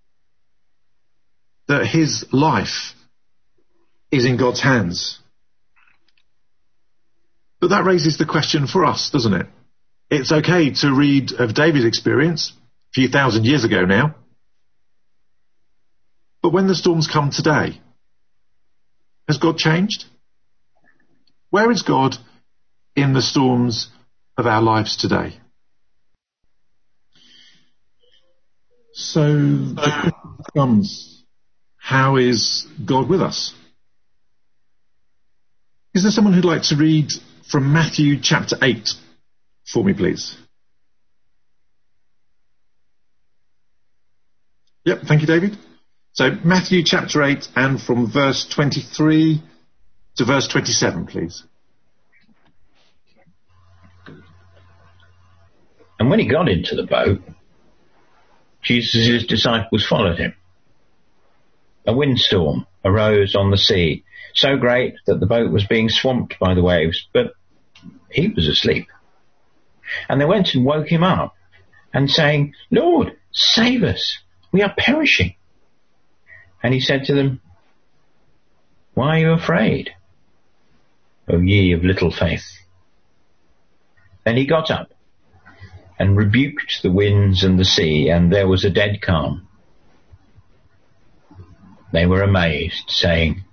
that his life is in God's hands. But that raises the question for us, doesn't it? It's okay to read of David's experience a few thousand years ago now. But when the storms come today, has God changed? Where is God in the storms of our lives today? So the question becomes, how is God with us? Is there someone who'd like to read from Matthew chapter 8 for me, please? Yep, thank you, David. So Matthew chapter 8 and from verse 23 to verse 27, please. And when he got into the boat, Jesus' disciples followed him. A windstorm arose on the sea, so great that the boat was being swamped by the waves, but he was asleep. And they went and woke him up, and saying, Lord, save us, we are perishing. And he said to them, Why are you afraid, O ye of little faith? Then he got up and rebuked the winds and the sea, and there was a dead calm. They were amazed, saying,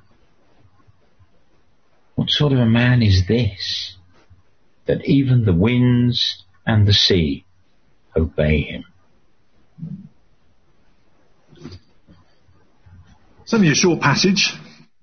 What sort of a man is this, that even the winds and the sea obey him? It's only a short passage,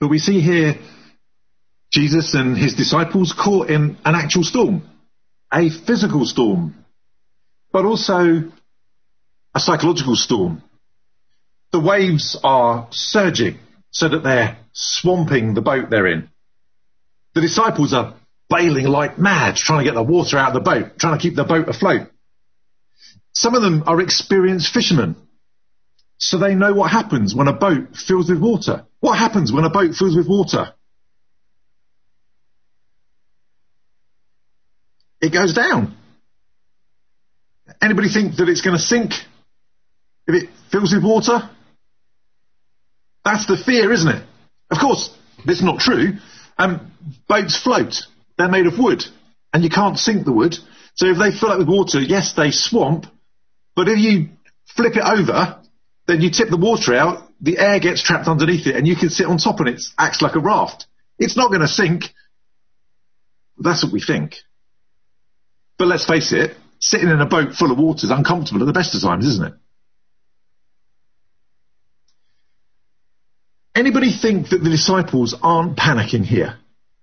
But we see here Jesus and his disciples caught in an actual storm, a physical storm, but also a psychological storm. The waves are surging so that they're swamping the boat they're in. The disciples are bailing like mad, trying to get the water out of the boat, trying to keep the boat afloat. Some of them are experienced fishermen, so they know what happens when a boat fills with water. What happens when a boat fills with water? It goes down. Anybody think that it's going to sink if it fills with water? That's the fear, isn't it? Of course, it's not true. Boats float. They're made of wood, and you can't sink the wood. So if they fill up with water, yes, they swamp. But if you flip it over, then you tip the water out, the air gets trapped underneath it, and you can sit on top, and it acts like a raft. It's not going to sink. That's what we think. But let's face it, sitting in a boat full of water is uncomfortable at the best of times, isn't it? Anybody think that the disciples aren't panicking here?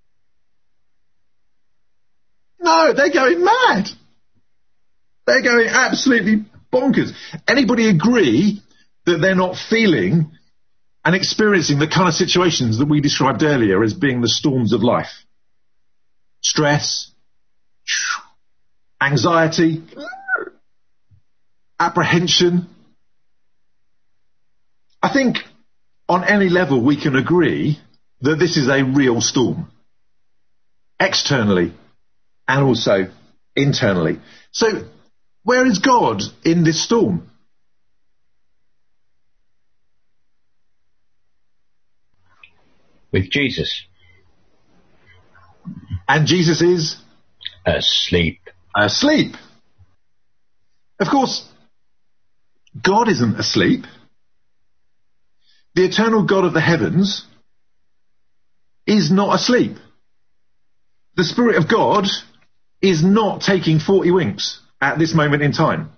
No, they're going mad. They're going absolutely bonkers. Anybody agree that they're not feeling and experiencing the kind of situations that we described earlier as being the storms of life? Stress, anxiety, apprehension. I think on any level we can agree that this is a real storm, externally and also internally. So where is God in this storm? With Jesus. And Jesus is? Asleep. Asleep. Of course, God isn't asleep. The eternal God of the heavens is not asleep. The Spirit of God is not taking 40 winks at this moment in time.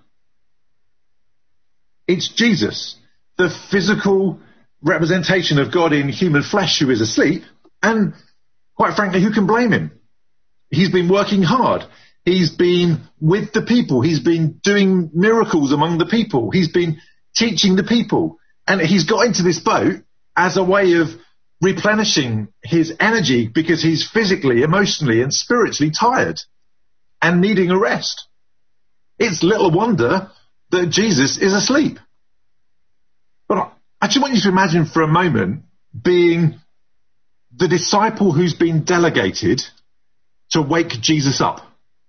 It's Jesus, the physical representation of God in human flesh, who is asleep, and quite frankly, who can blame him? He's been working hard. He's been with the people. He's been doing miracles among the people. He's been teaching the people. And he's got into this boat as a way of replenishing his energy because he's physically, emotionally, and spiritually tired and needing a rest. It's little wonder that Jesus is asleep. But I just want you to imagine for a moment being the disciple who's been delegated to wake Jesus up.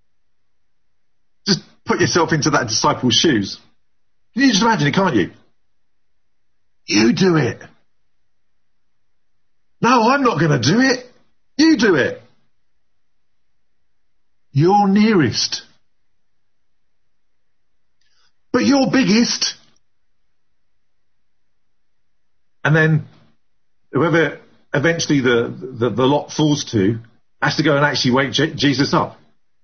Just put yourself into that disciple's shoes. Can you just imagine it, can't you? You do it. No, I'm not going to do it. You do it. You're nearest. But you're biggest. And then whoever eventually the lot falls to has to go and actually wake Jesus up.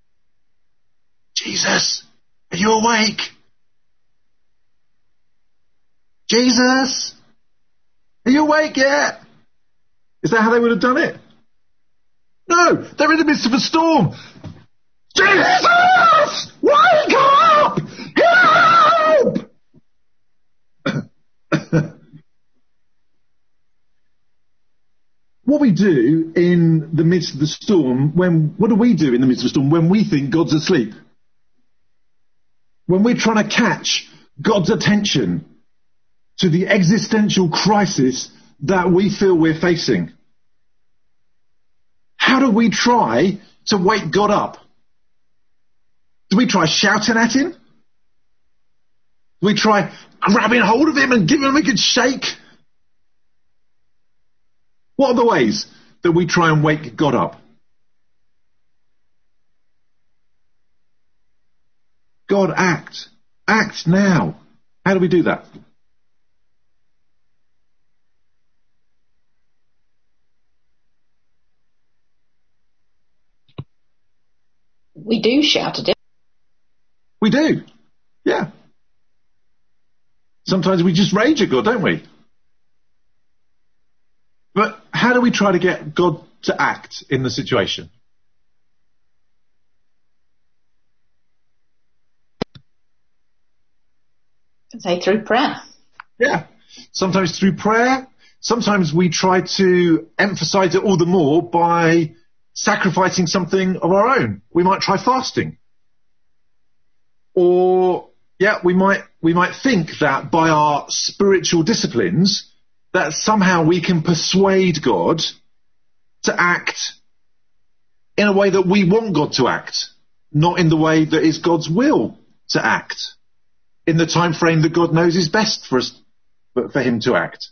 Jesus, are you awake? Jesus, are you awake yet? Is that how they would have done it? No, they're in the midst of a storm. Jesus, wake up! Help! What we do in the midst of the storm, what do we do in the midst of a storm when we think God's asleep? When we're trying to catch God's attention to the existential crisis that we feel we're facing. How do we try to wake God up? Do we try shouting at him? Do we try grabbing hold of him and giving him a good shake? What are the ways that we try and wake God up? God, act. Act now. How do we do that? We do shout at it. We do. Yeah. Sometimes we just rage at God, don't we? But how do we try to get God to act in the situation? Say through prayer. Yeah. Sometimes through prayer. Sometimes we try to emphasize it all the more by sacrificing something of our own. We might try fasting. Or, we might think that by our spiritual disciplines, that somehow we can persuade God to act in a way that we want God to act, not in the way that is God's will to act, in the time frame that God knows is best for us, for him to act.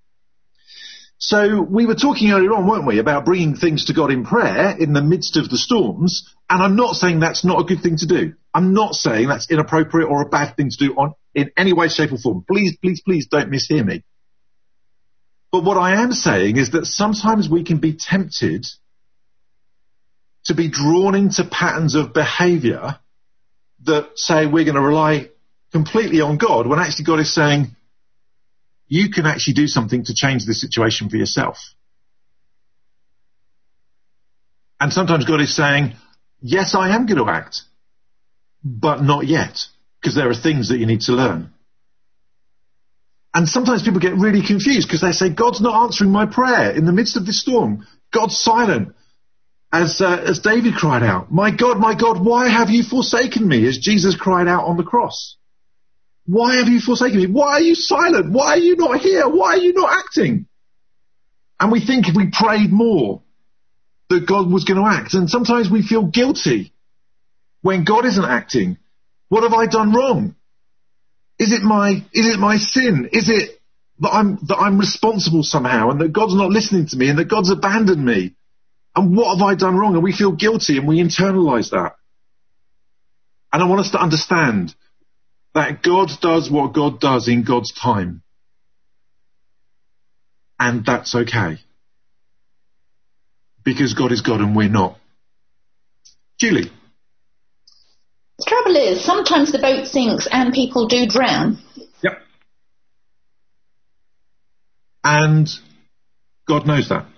So we were talking earlier on, weren't we, about bringing things to God in prayer in the midst of the storms, and I'm not saying that's not a good thing to do. I'm not saying that's inappropriate or a bad thing to do in any way, shape or form. Please, please, please don't mishear me. But what I am saying is that sometimes we can be tempted to be drawn into patterns of behaviour that say we're going to rely completely on God, when actually God is saying, you can actually do something to change the situation for yourself. And sometimes God is saying, yes, I am going to act, but not yet, because there are things that you need to learn. And sometimes people get really confused because they say, God's not answering my prayer in the midst of this storm. God's silent. As David cried out, my God, why have you forsaken me? As Jesus cried out on the cross. Why have you forsaken me? Why are you silent? Why are you not here? Why are you not acting? And we think if we prayed more that God was going to act. And sometimes we feel guilty when God isn't acting. What have I done wrong? Is it my sin? Is it that I'm responsible somehow and that God's not listening to me and that God's abandoned me? And what have I done wrong? And we feel guilty and we internalize that. And I want us to understand that God does what God does in God's time. And that's okay. Because God is God and we're not. Julie. The trouble is, sometimes the boat sinks and people do drown. Yep. And God knows that.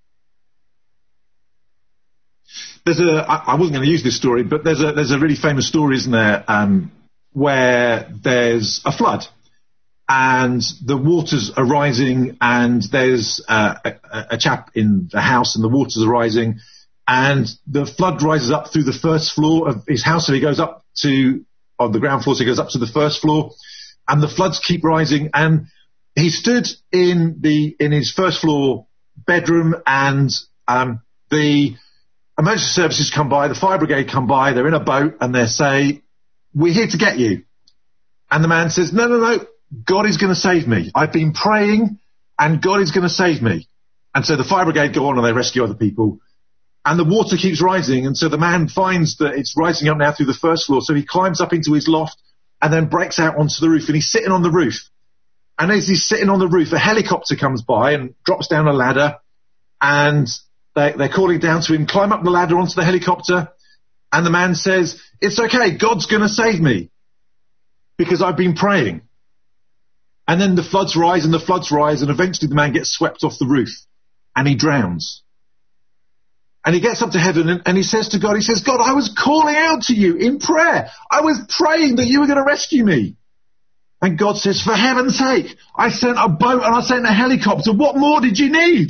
I wasn't going to use this story, but there's a really famous story, isn't there, where there's a flood and the waters are rising and there's a chap in the house and the waters are rising and the flood rises up through the first floor of his house. So he goes up on the ground floor, so he goes up to the first floor and the floods keep rising and he stood in his first floor bedroom and the emergency services come by, the fire brigade come by, they're in a boat and they say, we're here to get you. And the man says, no, God is going to save me. I've been praying and God is going to save me. And so the fire brigade go on and they rescue other people. And the water keeps rising. And so the man finds that it's rising up now through the first floor. So he climbs up into his loft and then breaks out onto the roof and he's sitting on the roof. And as he's sitting on the roof, a helicopter comes by and drops down a ladder and they're calling down to him, climb up the ladder onto the helicopter. And the man says, it's okay, God's going to save me because I've been praying. And then the floods rise and eventually the man gets swept off the roof and he drowns. And he gets up to heaven and he says to God, God, I was calling out to you in prayer. I was praying that you were going to rescue me. And God says, for heaven's sake, I sent a boat and I sent a helicopter. What more did you need?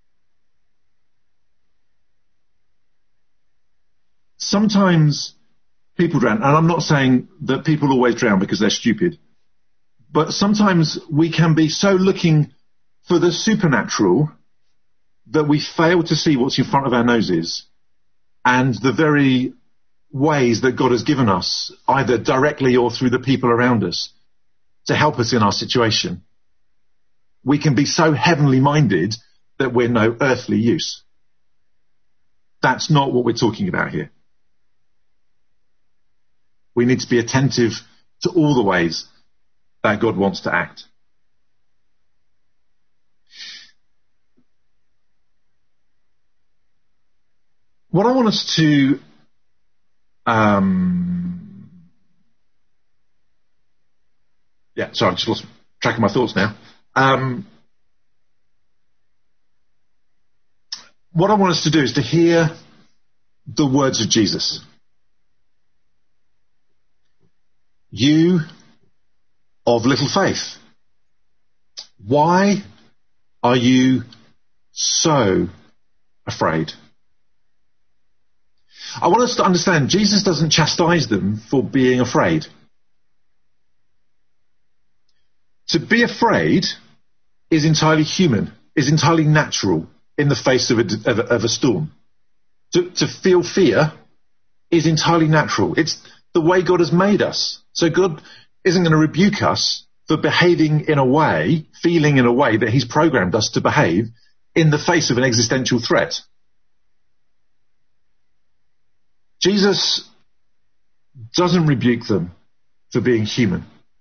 Sometimes people drown, and I'm not saying that people always drown because they're stupid, but sometimes we can be so looking for the supernatural that we fail to see what's in front of our noses and the very ways that God has given us, either directly or through the people around us, to help us in our situation. We can be so heavenly minded that we're no earthly use. That's not what we're talking about here. We need to be attentive to all the ways that God wants to act. What I want us to sorry, I just lost track of my thoughts now. what I want us to do is to hear the words of Jesus. You of little faith, why are you so afraid? I want us to understand Jesus doesn't chastise them for being afraid. To be afraid is entirely human, is entirely natural in the face of a storm. To feel fear is entirely natural. It's the way God has made us. So God isn't going to rebuke us for behaving in a way, feeling in a way that he's programmed us to behave in the face of an existential threat. Jesus doesn't rebuke them for being human.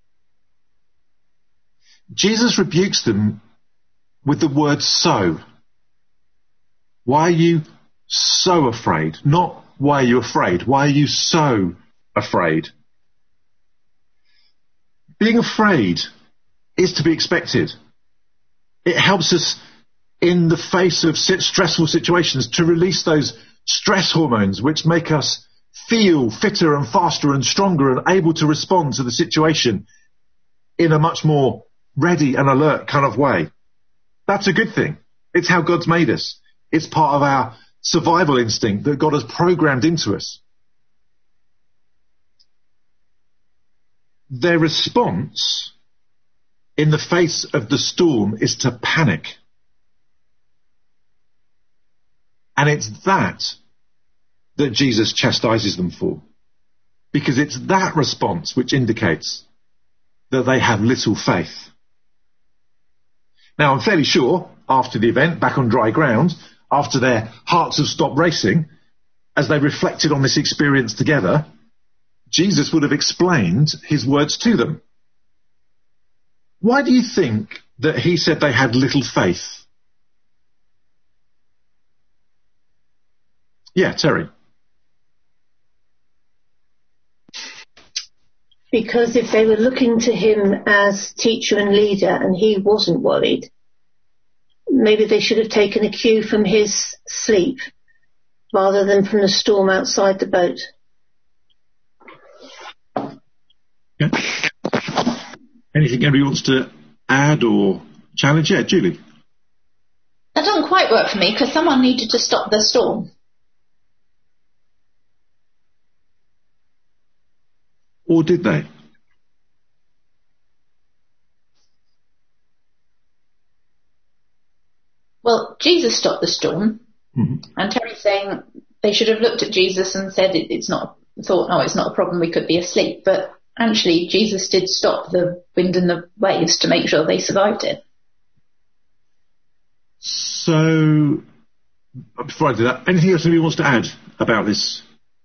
Jesus rebukes them with the word so. Why are you so afraid? Not why are you afraid? Why are you so afraid? Being afraid is to be expected. It helps us in the face of stressful situations to release those stress hormones which make us feel fitter and faster and stronger and able to respond to the situation in a much more ready and alert kind of way. That's a good thing. It's how God's made us. It's part of our survival instinct that God has programmed into us. Their response in the face of the storm is to panic. And it's that Jesus chastises them for. Because it's that response which indicates that they have little faith. Now, I'm fairly sure, after the event, back on dry ground, after their hearts have stopped racing, as they reflected on this experience together, Jesus would have explained his words to them. Why do you think that he said they had little faith? Yeah, Terry. Because if they were looking to him as teacher and leader and he wasn't worried, maybe they should have taken a cue from his sleep rather than from the storm outside the boat. Yeah. Anything anybody wants to add or challenge? Yeah, Julie. That doesn't quite work for me because someone needed to stop the storm. Or did they? Well, Jesus stopped the storm. Mm-hmm. And Terry's saying they should have looked at Jesus and said it's not a problem, we could be asleep. But actually, Jesus did stop the wind and the waves to make sure they survived it. So, before I do that, anything else anybody wants to add about this?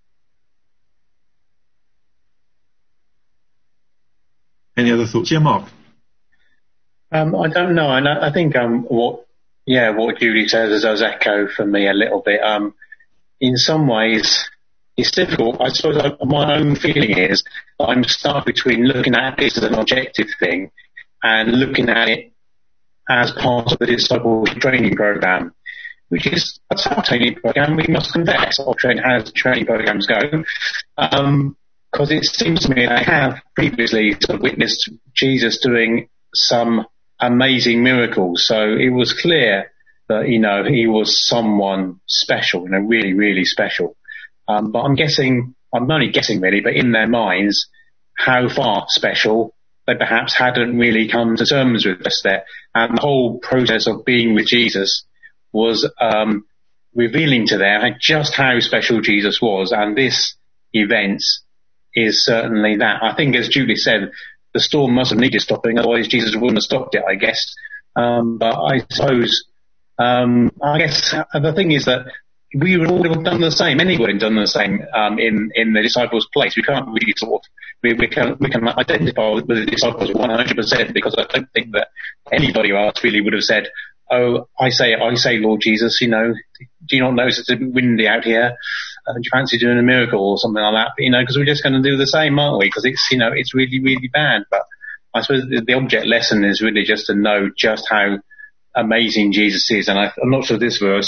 Any other thoughts? Yeah, Mark. I don't know. And I think what Julie says does echo for me a little bit. In some ways, it's difficult. I suppose my own feeling is that I'm stuck between looking at this as an objective thing and looking at it as part of the discipleship training program, which is that's our training program. We must confess how training programs go. Because it seems to me I have previously sort of witnessed Jesus doing some amazing miracles. So it was clear that, he was someone special, really, really special. But I'm only guessing really, but in their minds, how far special they perhaps hadn't really come to terms with just there. And the whole process of being with Jesus was revealing to them just how special Jesus was. And this event is certainly that. I think, as Julie said, the storm must have needed stopping, otherwise Jesus wouldn't have stopped it, I guess. But I suppose, I guess the thing is that we would all have done the same. Anyone would have done the same in the disciples' place. We can't really we can identify with the disciples 100% because I don't think that anybody else really would have said, "Oh, I say, Lord Jesus, do you not notice it's a bit windy out here? Do you fancy doing a miracle or something like that?" But, because we're just going to do the same, aren't we? Because it's, it's really, really bad. But I suppose the object lesson is really just to know just how amazing Jesus is. And I'm not sure this verse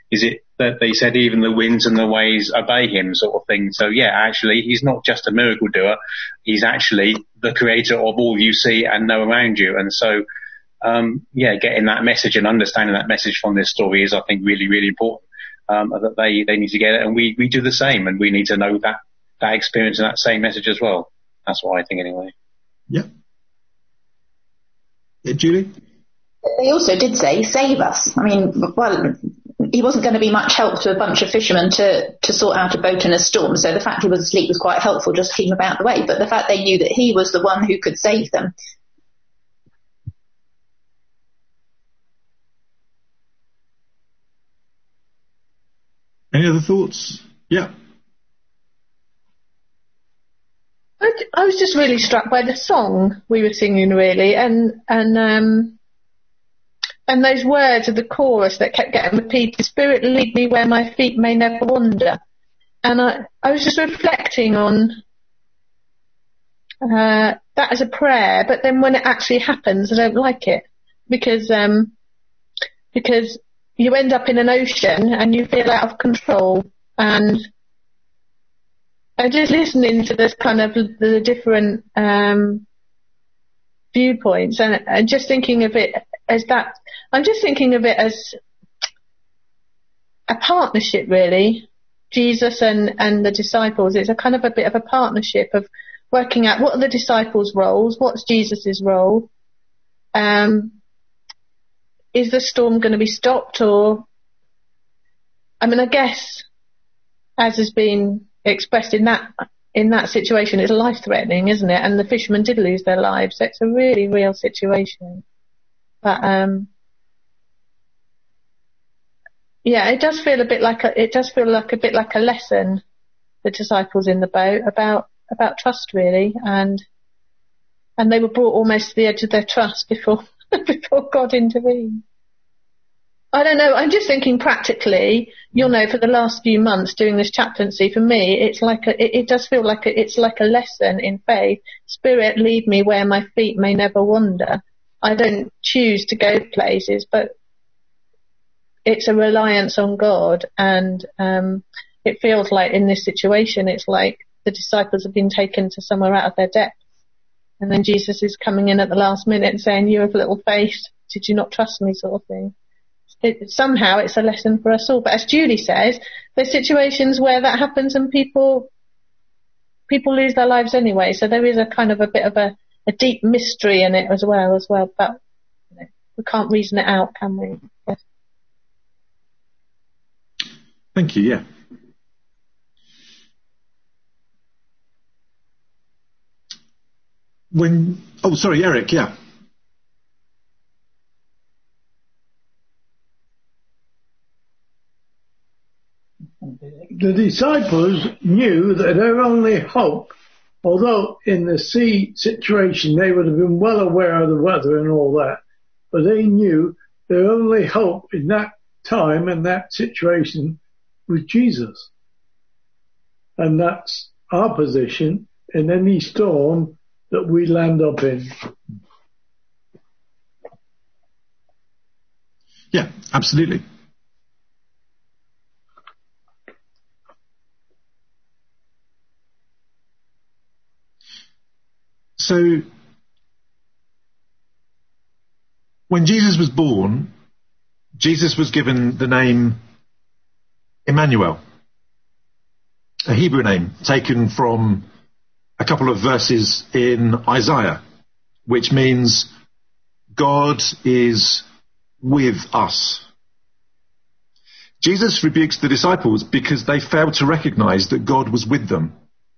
is it that they said even the winds and the waves obey him sort of thing? So yeah, actually, he's not just a miracle doer. He's actually the creator of all you see and know around you. And so, getting that message and understanding that message from this story is, I think, really, really important, that they need to get it. And we do the same, and we need to know that experience and that same message as well. That's what I think anyway. Yeah. Julie? They also did say, save us. I mean, well, he wasn't going to be much help to a bunch of fishermen to sort out a boat in a storm, so the fact he was asleep was quite helpful, just to keep him about the way. But the fact they knew that he was the one who could save them. Any other thoughts? Yeah. I was just really struck by the song we were singing, really, and those words of the chorus that kept getting repeated. Spirit, lead me where my feet may never wander. And I was just reflecting on that as a prayer, but then when it actually happens, I don't like it because you end up in an ocean and you feel out of control. And just listening to this kind of the different viewpoints and just thinking of it as that, I'm just thinking of it as a partnership, really. Jesus and the disciples, it's a kind of a bit of a partnership of working out what are the disciples' roles, what's Jesus's role, is the storm going to be stopped, or, I mean, I guess, as has been expressed in that situation, it's life-threatening, isn't it? And the fishermen did lose their lives, so it's a really real situation. But it does feel a bit like a lesson, the disciples in the boat, about trust, really, and they were brought almost to the edge of their trust before God intervened. I don't know, I'm just thinking practically, for the last few months doing this chaplaincy, for me, it's like it does feel like it's like a lesson in faith. Spirit, lead me where my feet may never wander. I don't choose to go places, but it's a reliance on God, and it feels like in this situation, it's like the disciples have been taken to somewhere out of their depth, and then Jesus is coming in at the last minute and saying, "You have little faith, did you not trust me?" sort of thing. Somehow it's a lesson for us all. But as Julie says, there's situations where that happens and people lose their lives anyway. So there is a kind of a bit of a deep mystery in it as well. But we can't reason it out, can we? Yes. Thank you. Yeah. Sorry, Eric. Yeah. The disciples knew that their only hope, although in the sea situation they would have been well aware of the weather and all that, but they knew their only hope in that time and that situation was Jesus. And that's our position in any storm that we land up in. Yeah, absolutely. So, when Jesus was born, Jesus was given the name Emmanuel, a Hebrew name taken from a couple of verses in Isaiah, which means God is with us. Jesus rebukes the disciples because they failed to recognize that God was with them.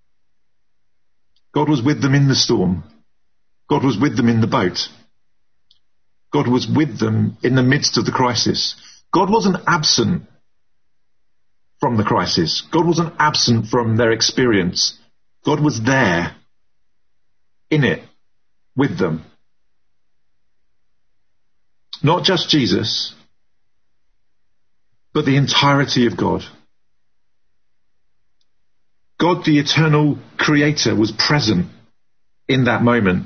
God was with them in the storm. God was with them in the boat. God was with them in the midst of the crisis. God wasn't absent from the crisis. God wasn't absent from their experience. God was there, in it, with them. Not just Jesus, but the entirety of God. God, the eternal creator, was present in that moment,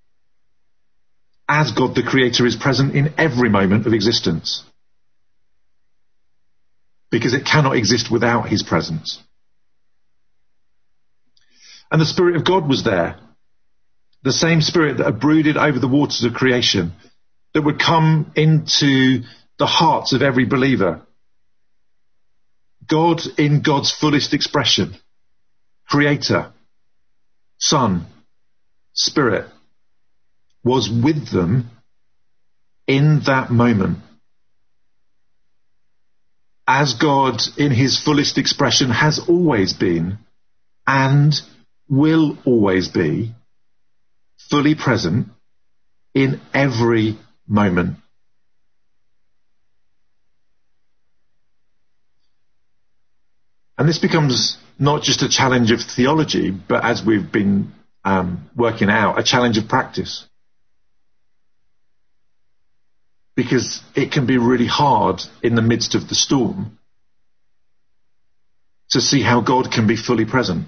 as God, the creator, is present in every moment of existence. because it cannot exist without his presence. And the Spirit of God was there, the same Spirit that had brooded over the waters of creation, that would come into the hearts of every believer. God in God's fullest expression, Creator, Son, Spirit, was with them in that moment. As God in his fullest expression has always been and will always be fully present in every moment. And this becomes not just a challenge of theology, but as we've been working out, a challenge of practice. Because it can be really hard in the midst of the storm to see how God can be fully present.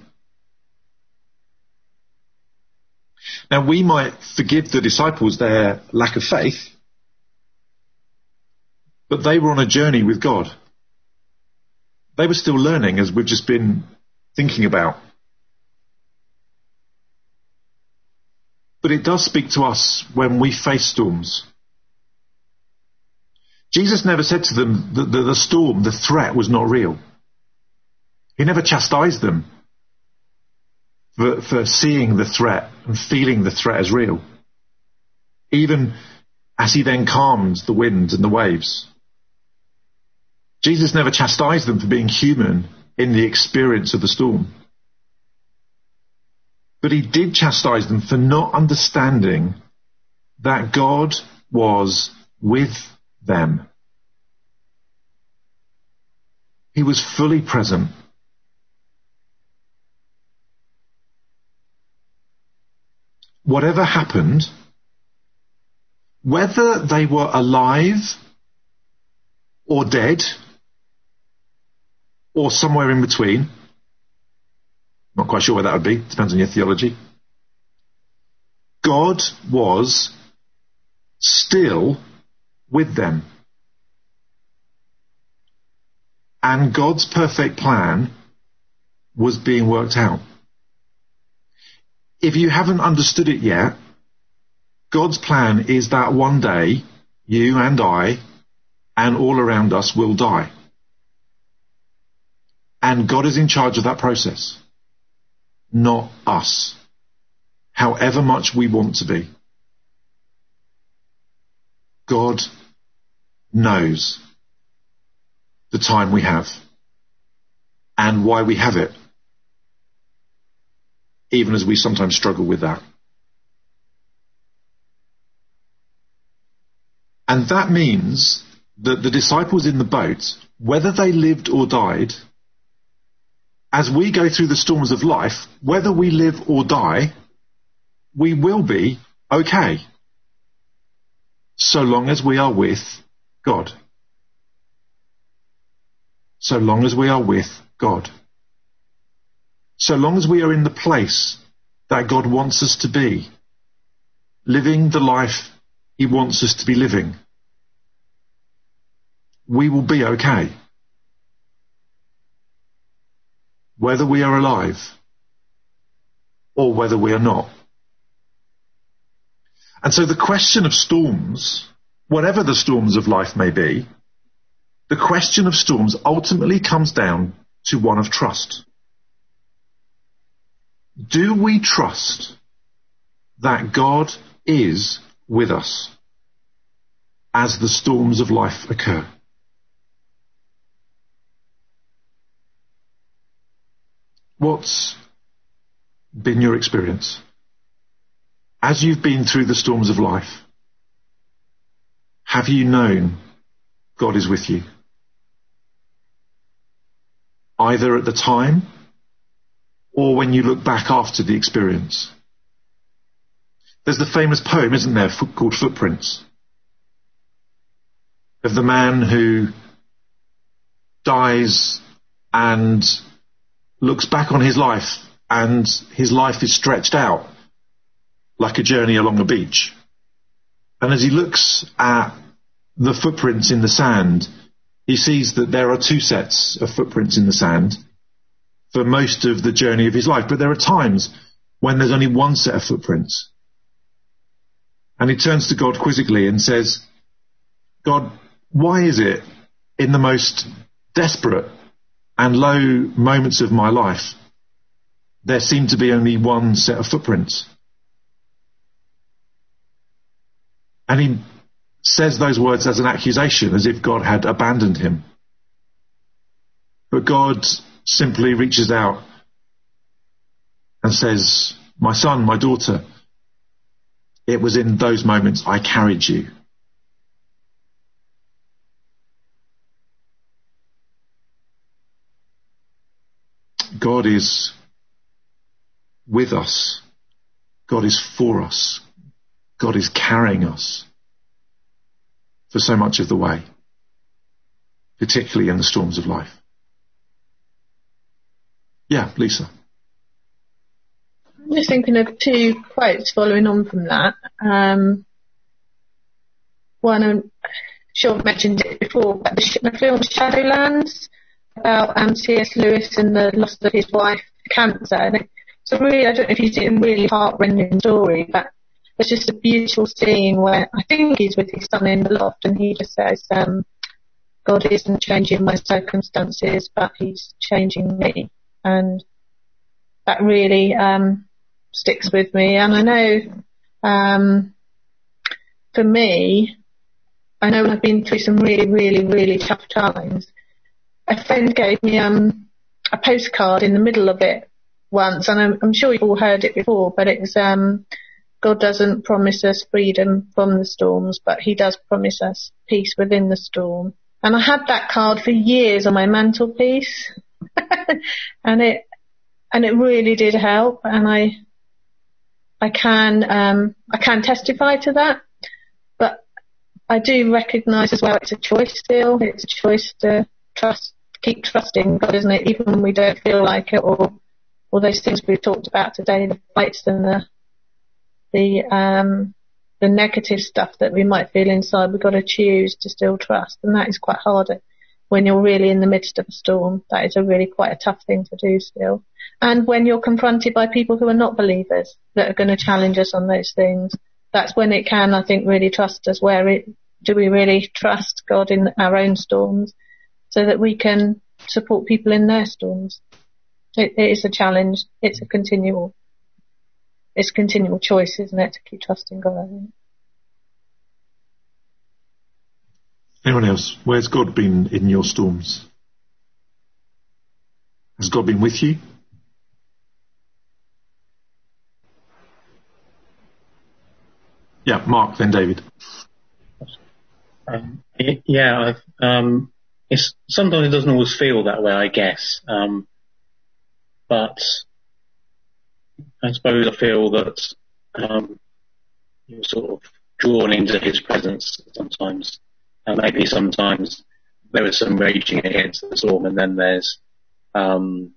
Now, we might forgive the disciples their lack of faith, but they were on a journey with God. They were still learning, as we've just been thinking about. But it does speak to us when we face storms. Jesus never said to them that the storm, the threat, was not real. He never chastised them for seeing the threat and feeling the threat as real, even as he then calmed the wind and the waves. Jesus never chastised them for being human in the experience of the storm. But he did chastise them for not understanding that God was with them. He was fully present. Whatever happened, whether they were alive or dead or somewhere in between, not quite sure where that would be, depends on your theology, God was still with them. And God's perfect plan was being worked out. If you haven't understood it yet, God's plan is that one day you and I and all around us will die. And God is in charge of that process, not us, however much we want to be. God knows the time we have and why we have it, even as we sometimes struggle with that. And that means that the disciples in the boat, whether they lived or died, as we go through the storms of life, whether we live or die, we will be okay, so long as we are with God. So long as we are with God. So long as we are in the place that God wants us to be, living the life he wants us to be living, we will be okay. Whether we are alive or whether we are not. And so the question of storms, whatever the storms of life may be, the question of storms ultimately comes down to one of trust. Do we trust that God is with us as the storms of life occur? What's been your experience? As you've been through the storms of life, have you known God is with you? Either at the time or when you look back after the experience. There's the famous poem, isn't there, called Footprints, of the man who dies and looks back on his life, and his life is stretched out like a journey along a beach. And as he looks at the footprints in the sand, he sees that there are two sets of footprints in the sand for most of the journey of his life. But there are times when there's only one set of footprints. And he turns to God quizzically and says, God, why is it in the most desperate and low moments of my life, there seemed to be only one set of footprints? And he says those words as an accusation, as if God had abandoned him. But God simply reaches out and says, my son, my daughter, it was in those moments I carried you. God is with us. God is for us. God is carrying us for so much of the way, particularly in the storms of life. Yeah, Lisa. I'm just thinking of two quotes following on from that. One, I'm sure I've mentioned it before, but the film Shadowlands, about C.S. Lewis and the loss of his wife to cancer. And it's a really, I don't know if you've seen a really heart-rending story, but it's just a beautiful scene where I think he's with his son in the loft and he just says, God isn't changing my circumstances, but he's changing me. And that really sticks with me. And I know for me, I know I've been through some really, really, really tough times. A friend gave me a postcard in the middle of it once, and I'm sure you've all heard it before, but it was God doesn't promise us freedom from the storms, but he does promise us peace within the storm. And I had that card for years on my mantelpiece, and it really did help. And I can testify to that, but I do recognise as well it's a choice still. It's a choice to keep trusting God, isn't it? Even when we don't feel like it, or all those things we've talked about today, the fights and the negative stuff that we might feel inside, we've got to choose to still trust. And that is quite hard when you're really in the midst of a storm. That is quite a tough thing to do still. And when you're confronted by people who are not believers that are going to challenge us on those things, that's when it can, I think, really trust us. Do we really trust God in our own storms so that we can support people in their storms? It is a challenge. It's a continual choice, isn't it, to keep trusting God, I think. Anyone else? Where's God been in your storms? Has God been with you? Yeah, Mark, then David. Sometimes it doesn't always feel that way, I guess. But I suppose I feel that you're sort of drawn into his presence sometimes. And maybe sometimes there is some raging against the storm, and then there's some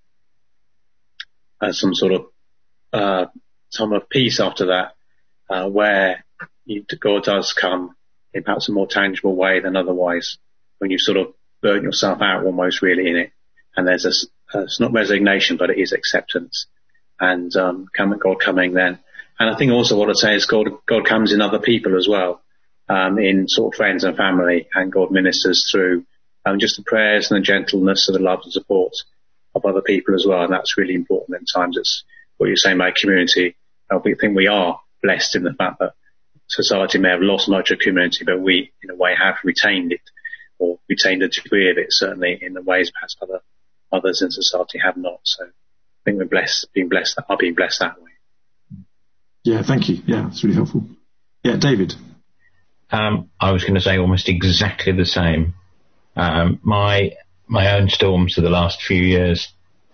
sort of time of peace after that, where God does come in perhaps a more tangible way than otherwise, when you sort of burn yourself out almost really in it. And there's it's not resignation, but it is acceptance. And God coming then. And I think also what I'd say is God comes in other people as well, in sort of friends and family, and God ministers through just the prayers and the gentleness and the love and support of other people as well. And that's really important in times. It's what you're saying about community. We think we are blessed in the fact that society may have lost much of community, but we, in a way, have retained it, or retained a degree of it, certainly in the ways perhaps others in society have not. So I think we're blessed, being blessed that way. Yeah, thank you. Yeah, it's really helpful. Yeah, David. I was going to say almost exactly the same. My own storms of the last few years,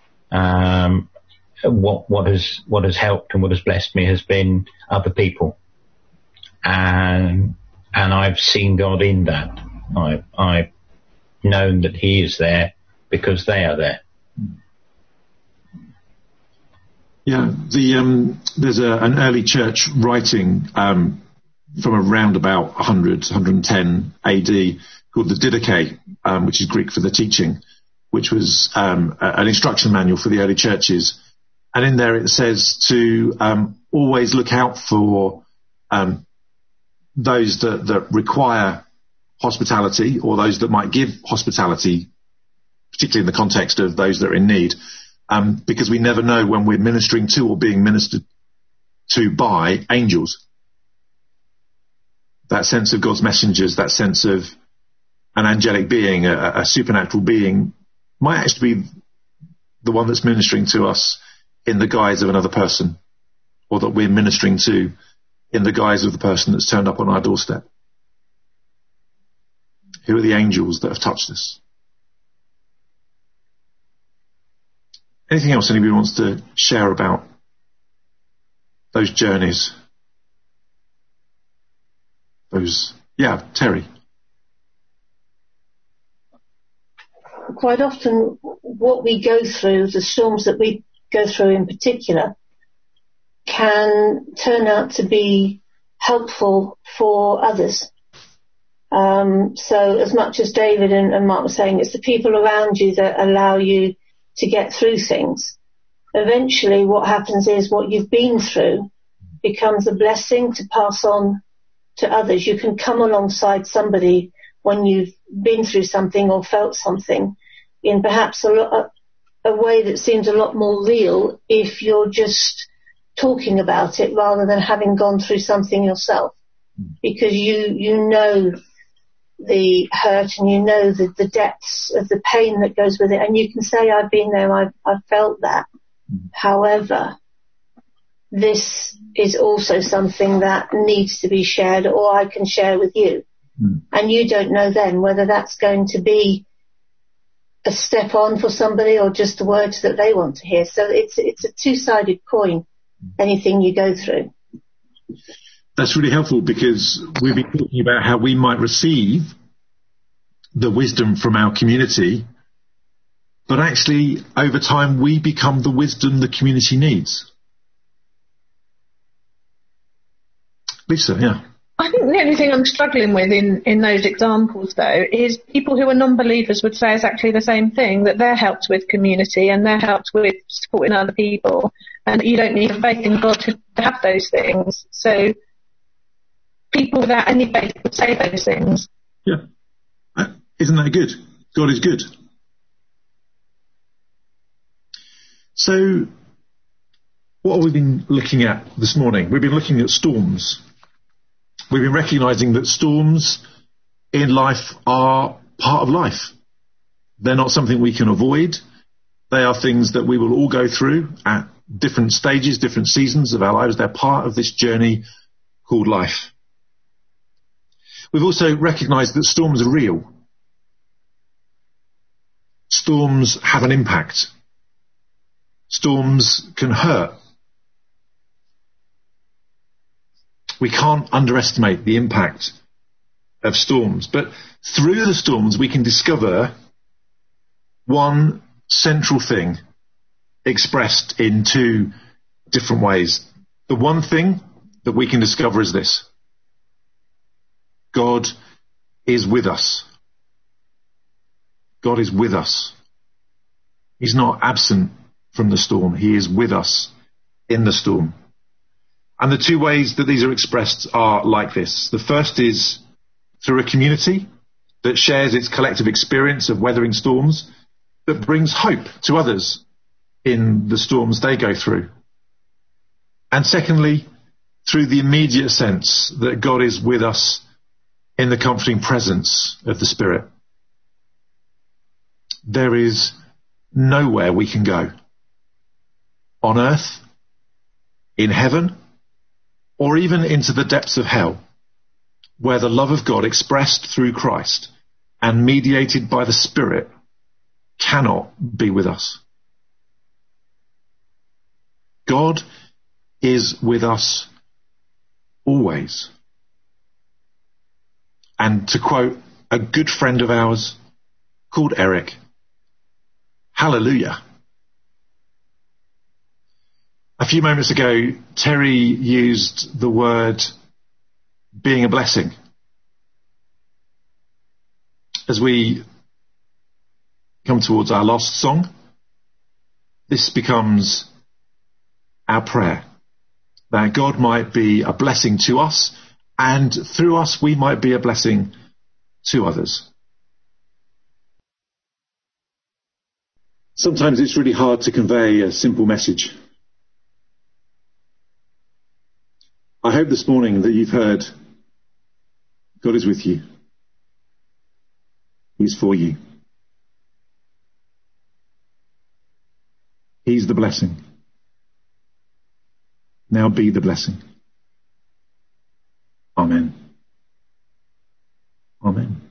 what has helped and what has blessed me has been other people, and I've seen God in that. I've known that He is there because they are there. Yeah, there's an early church writing from around about 100, 110 AD called the Didache, which is Greek for the teaching, which was an instruction manual for the early churches. And in there it says to always look out for those that require hospitality, or those that might give hospitality, particularly in the context of those that are in need, because we never know when we're ministering to or being ministered to by angels. That sense of God's messengers, that sense of an angelic being, a supernatural being, might actually be the one that's ministering to us in the guise of another person, or that we're ministering to in the guise of the person that's turned up on our doorstep. Who are the angels that have touched us? Anything else anybody wants to share about those journeys? Terry. Quite often what we go through, the storms that we go through in particular, can turn out to be helpful for others. So as much as David and Mark were saying, it's the people around you that allow you to get through things. Eventually what happens is what you've been through becomes a blessing to pass on to others. You can come alongside somebody when you've been through something or felt something in perhaps a way that seems a lot more real if you're just talking about it rather than having gone through something yourself, because you know the hurt and you know the depths of the pain that goes with it, and you can say, I've been there, I've felt that. However, this is also something that needs to be shared, or I can share with you. And you don't know then whether that's going to be a step on for somebody or just the words that they want to hear. So it's a two-sided coin, anything you go through. That's really helpful, because we've been talking about how we might receive the wisdom from our community, but actually over time we become the wisdom the community needs. Lisa, yeah. I think the only thing I'm struggling with in those examples, though, is people who are non-believers would say exactly the same thing, that they're helped with community and they're helped with supporting other people, and you don't need a faith in God to have those things. So people without any faith would say those things. Yeah. Isn't that good? God is good. So what have we been looking at this morning? We've been looking at storms. We've been recognising that storms in life are part of life. They're not something we can avoid. They are things that we will all go through at different stages, different seasons of our lives. They're part of this journey called life. We've also recognised that storms are real. Storms have an impact. Storms can hurt. We can't underestimate the impact of storms. But through the storms, we can discover one central thing expressed in two different ways. The one thing that we can discover is this: God is with us. God is with us. He's not absent from the storm. He is with us in the storm. And the two ways that these are expressed are like this. The first is through a community that shares its collective experience of weathering storms, that brings hope to others in the storms they go through. And secondly, through the immediate sense that God is with us in the comforting presence of the Spirit. There is nowhere we can go on earth, in heaven, or even into the depths of hell, where the love of God expressed through Christ and mediated by the Spirit cannot be with us. God is with us always. And to quote a good friend of ours called Eric, hallelujah. A few moments ago, Terry used the word being a blessing. As we come towards our last song, this becomes our prayer, that God might be a blessing to us, and through us we might be a blessing to others. Sometimes it's really hard to convey a simple message. I hope this morning that you've heard God is with you. He's for you. He's the blessing. Now be the blessing. Amen. Amen.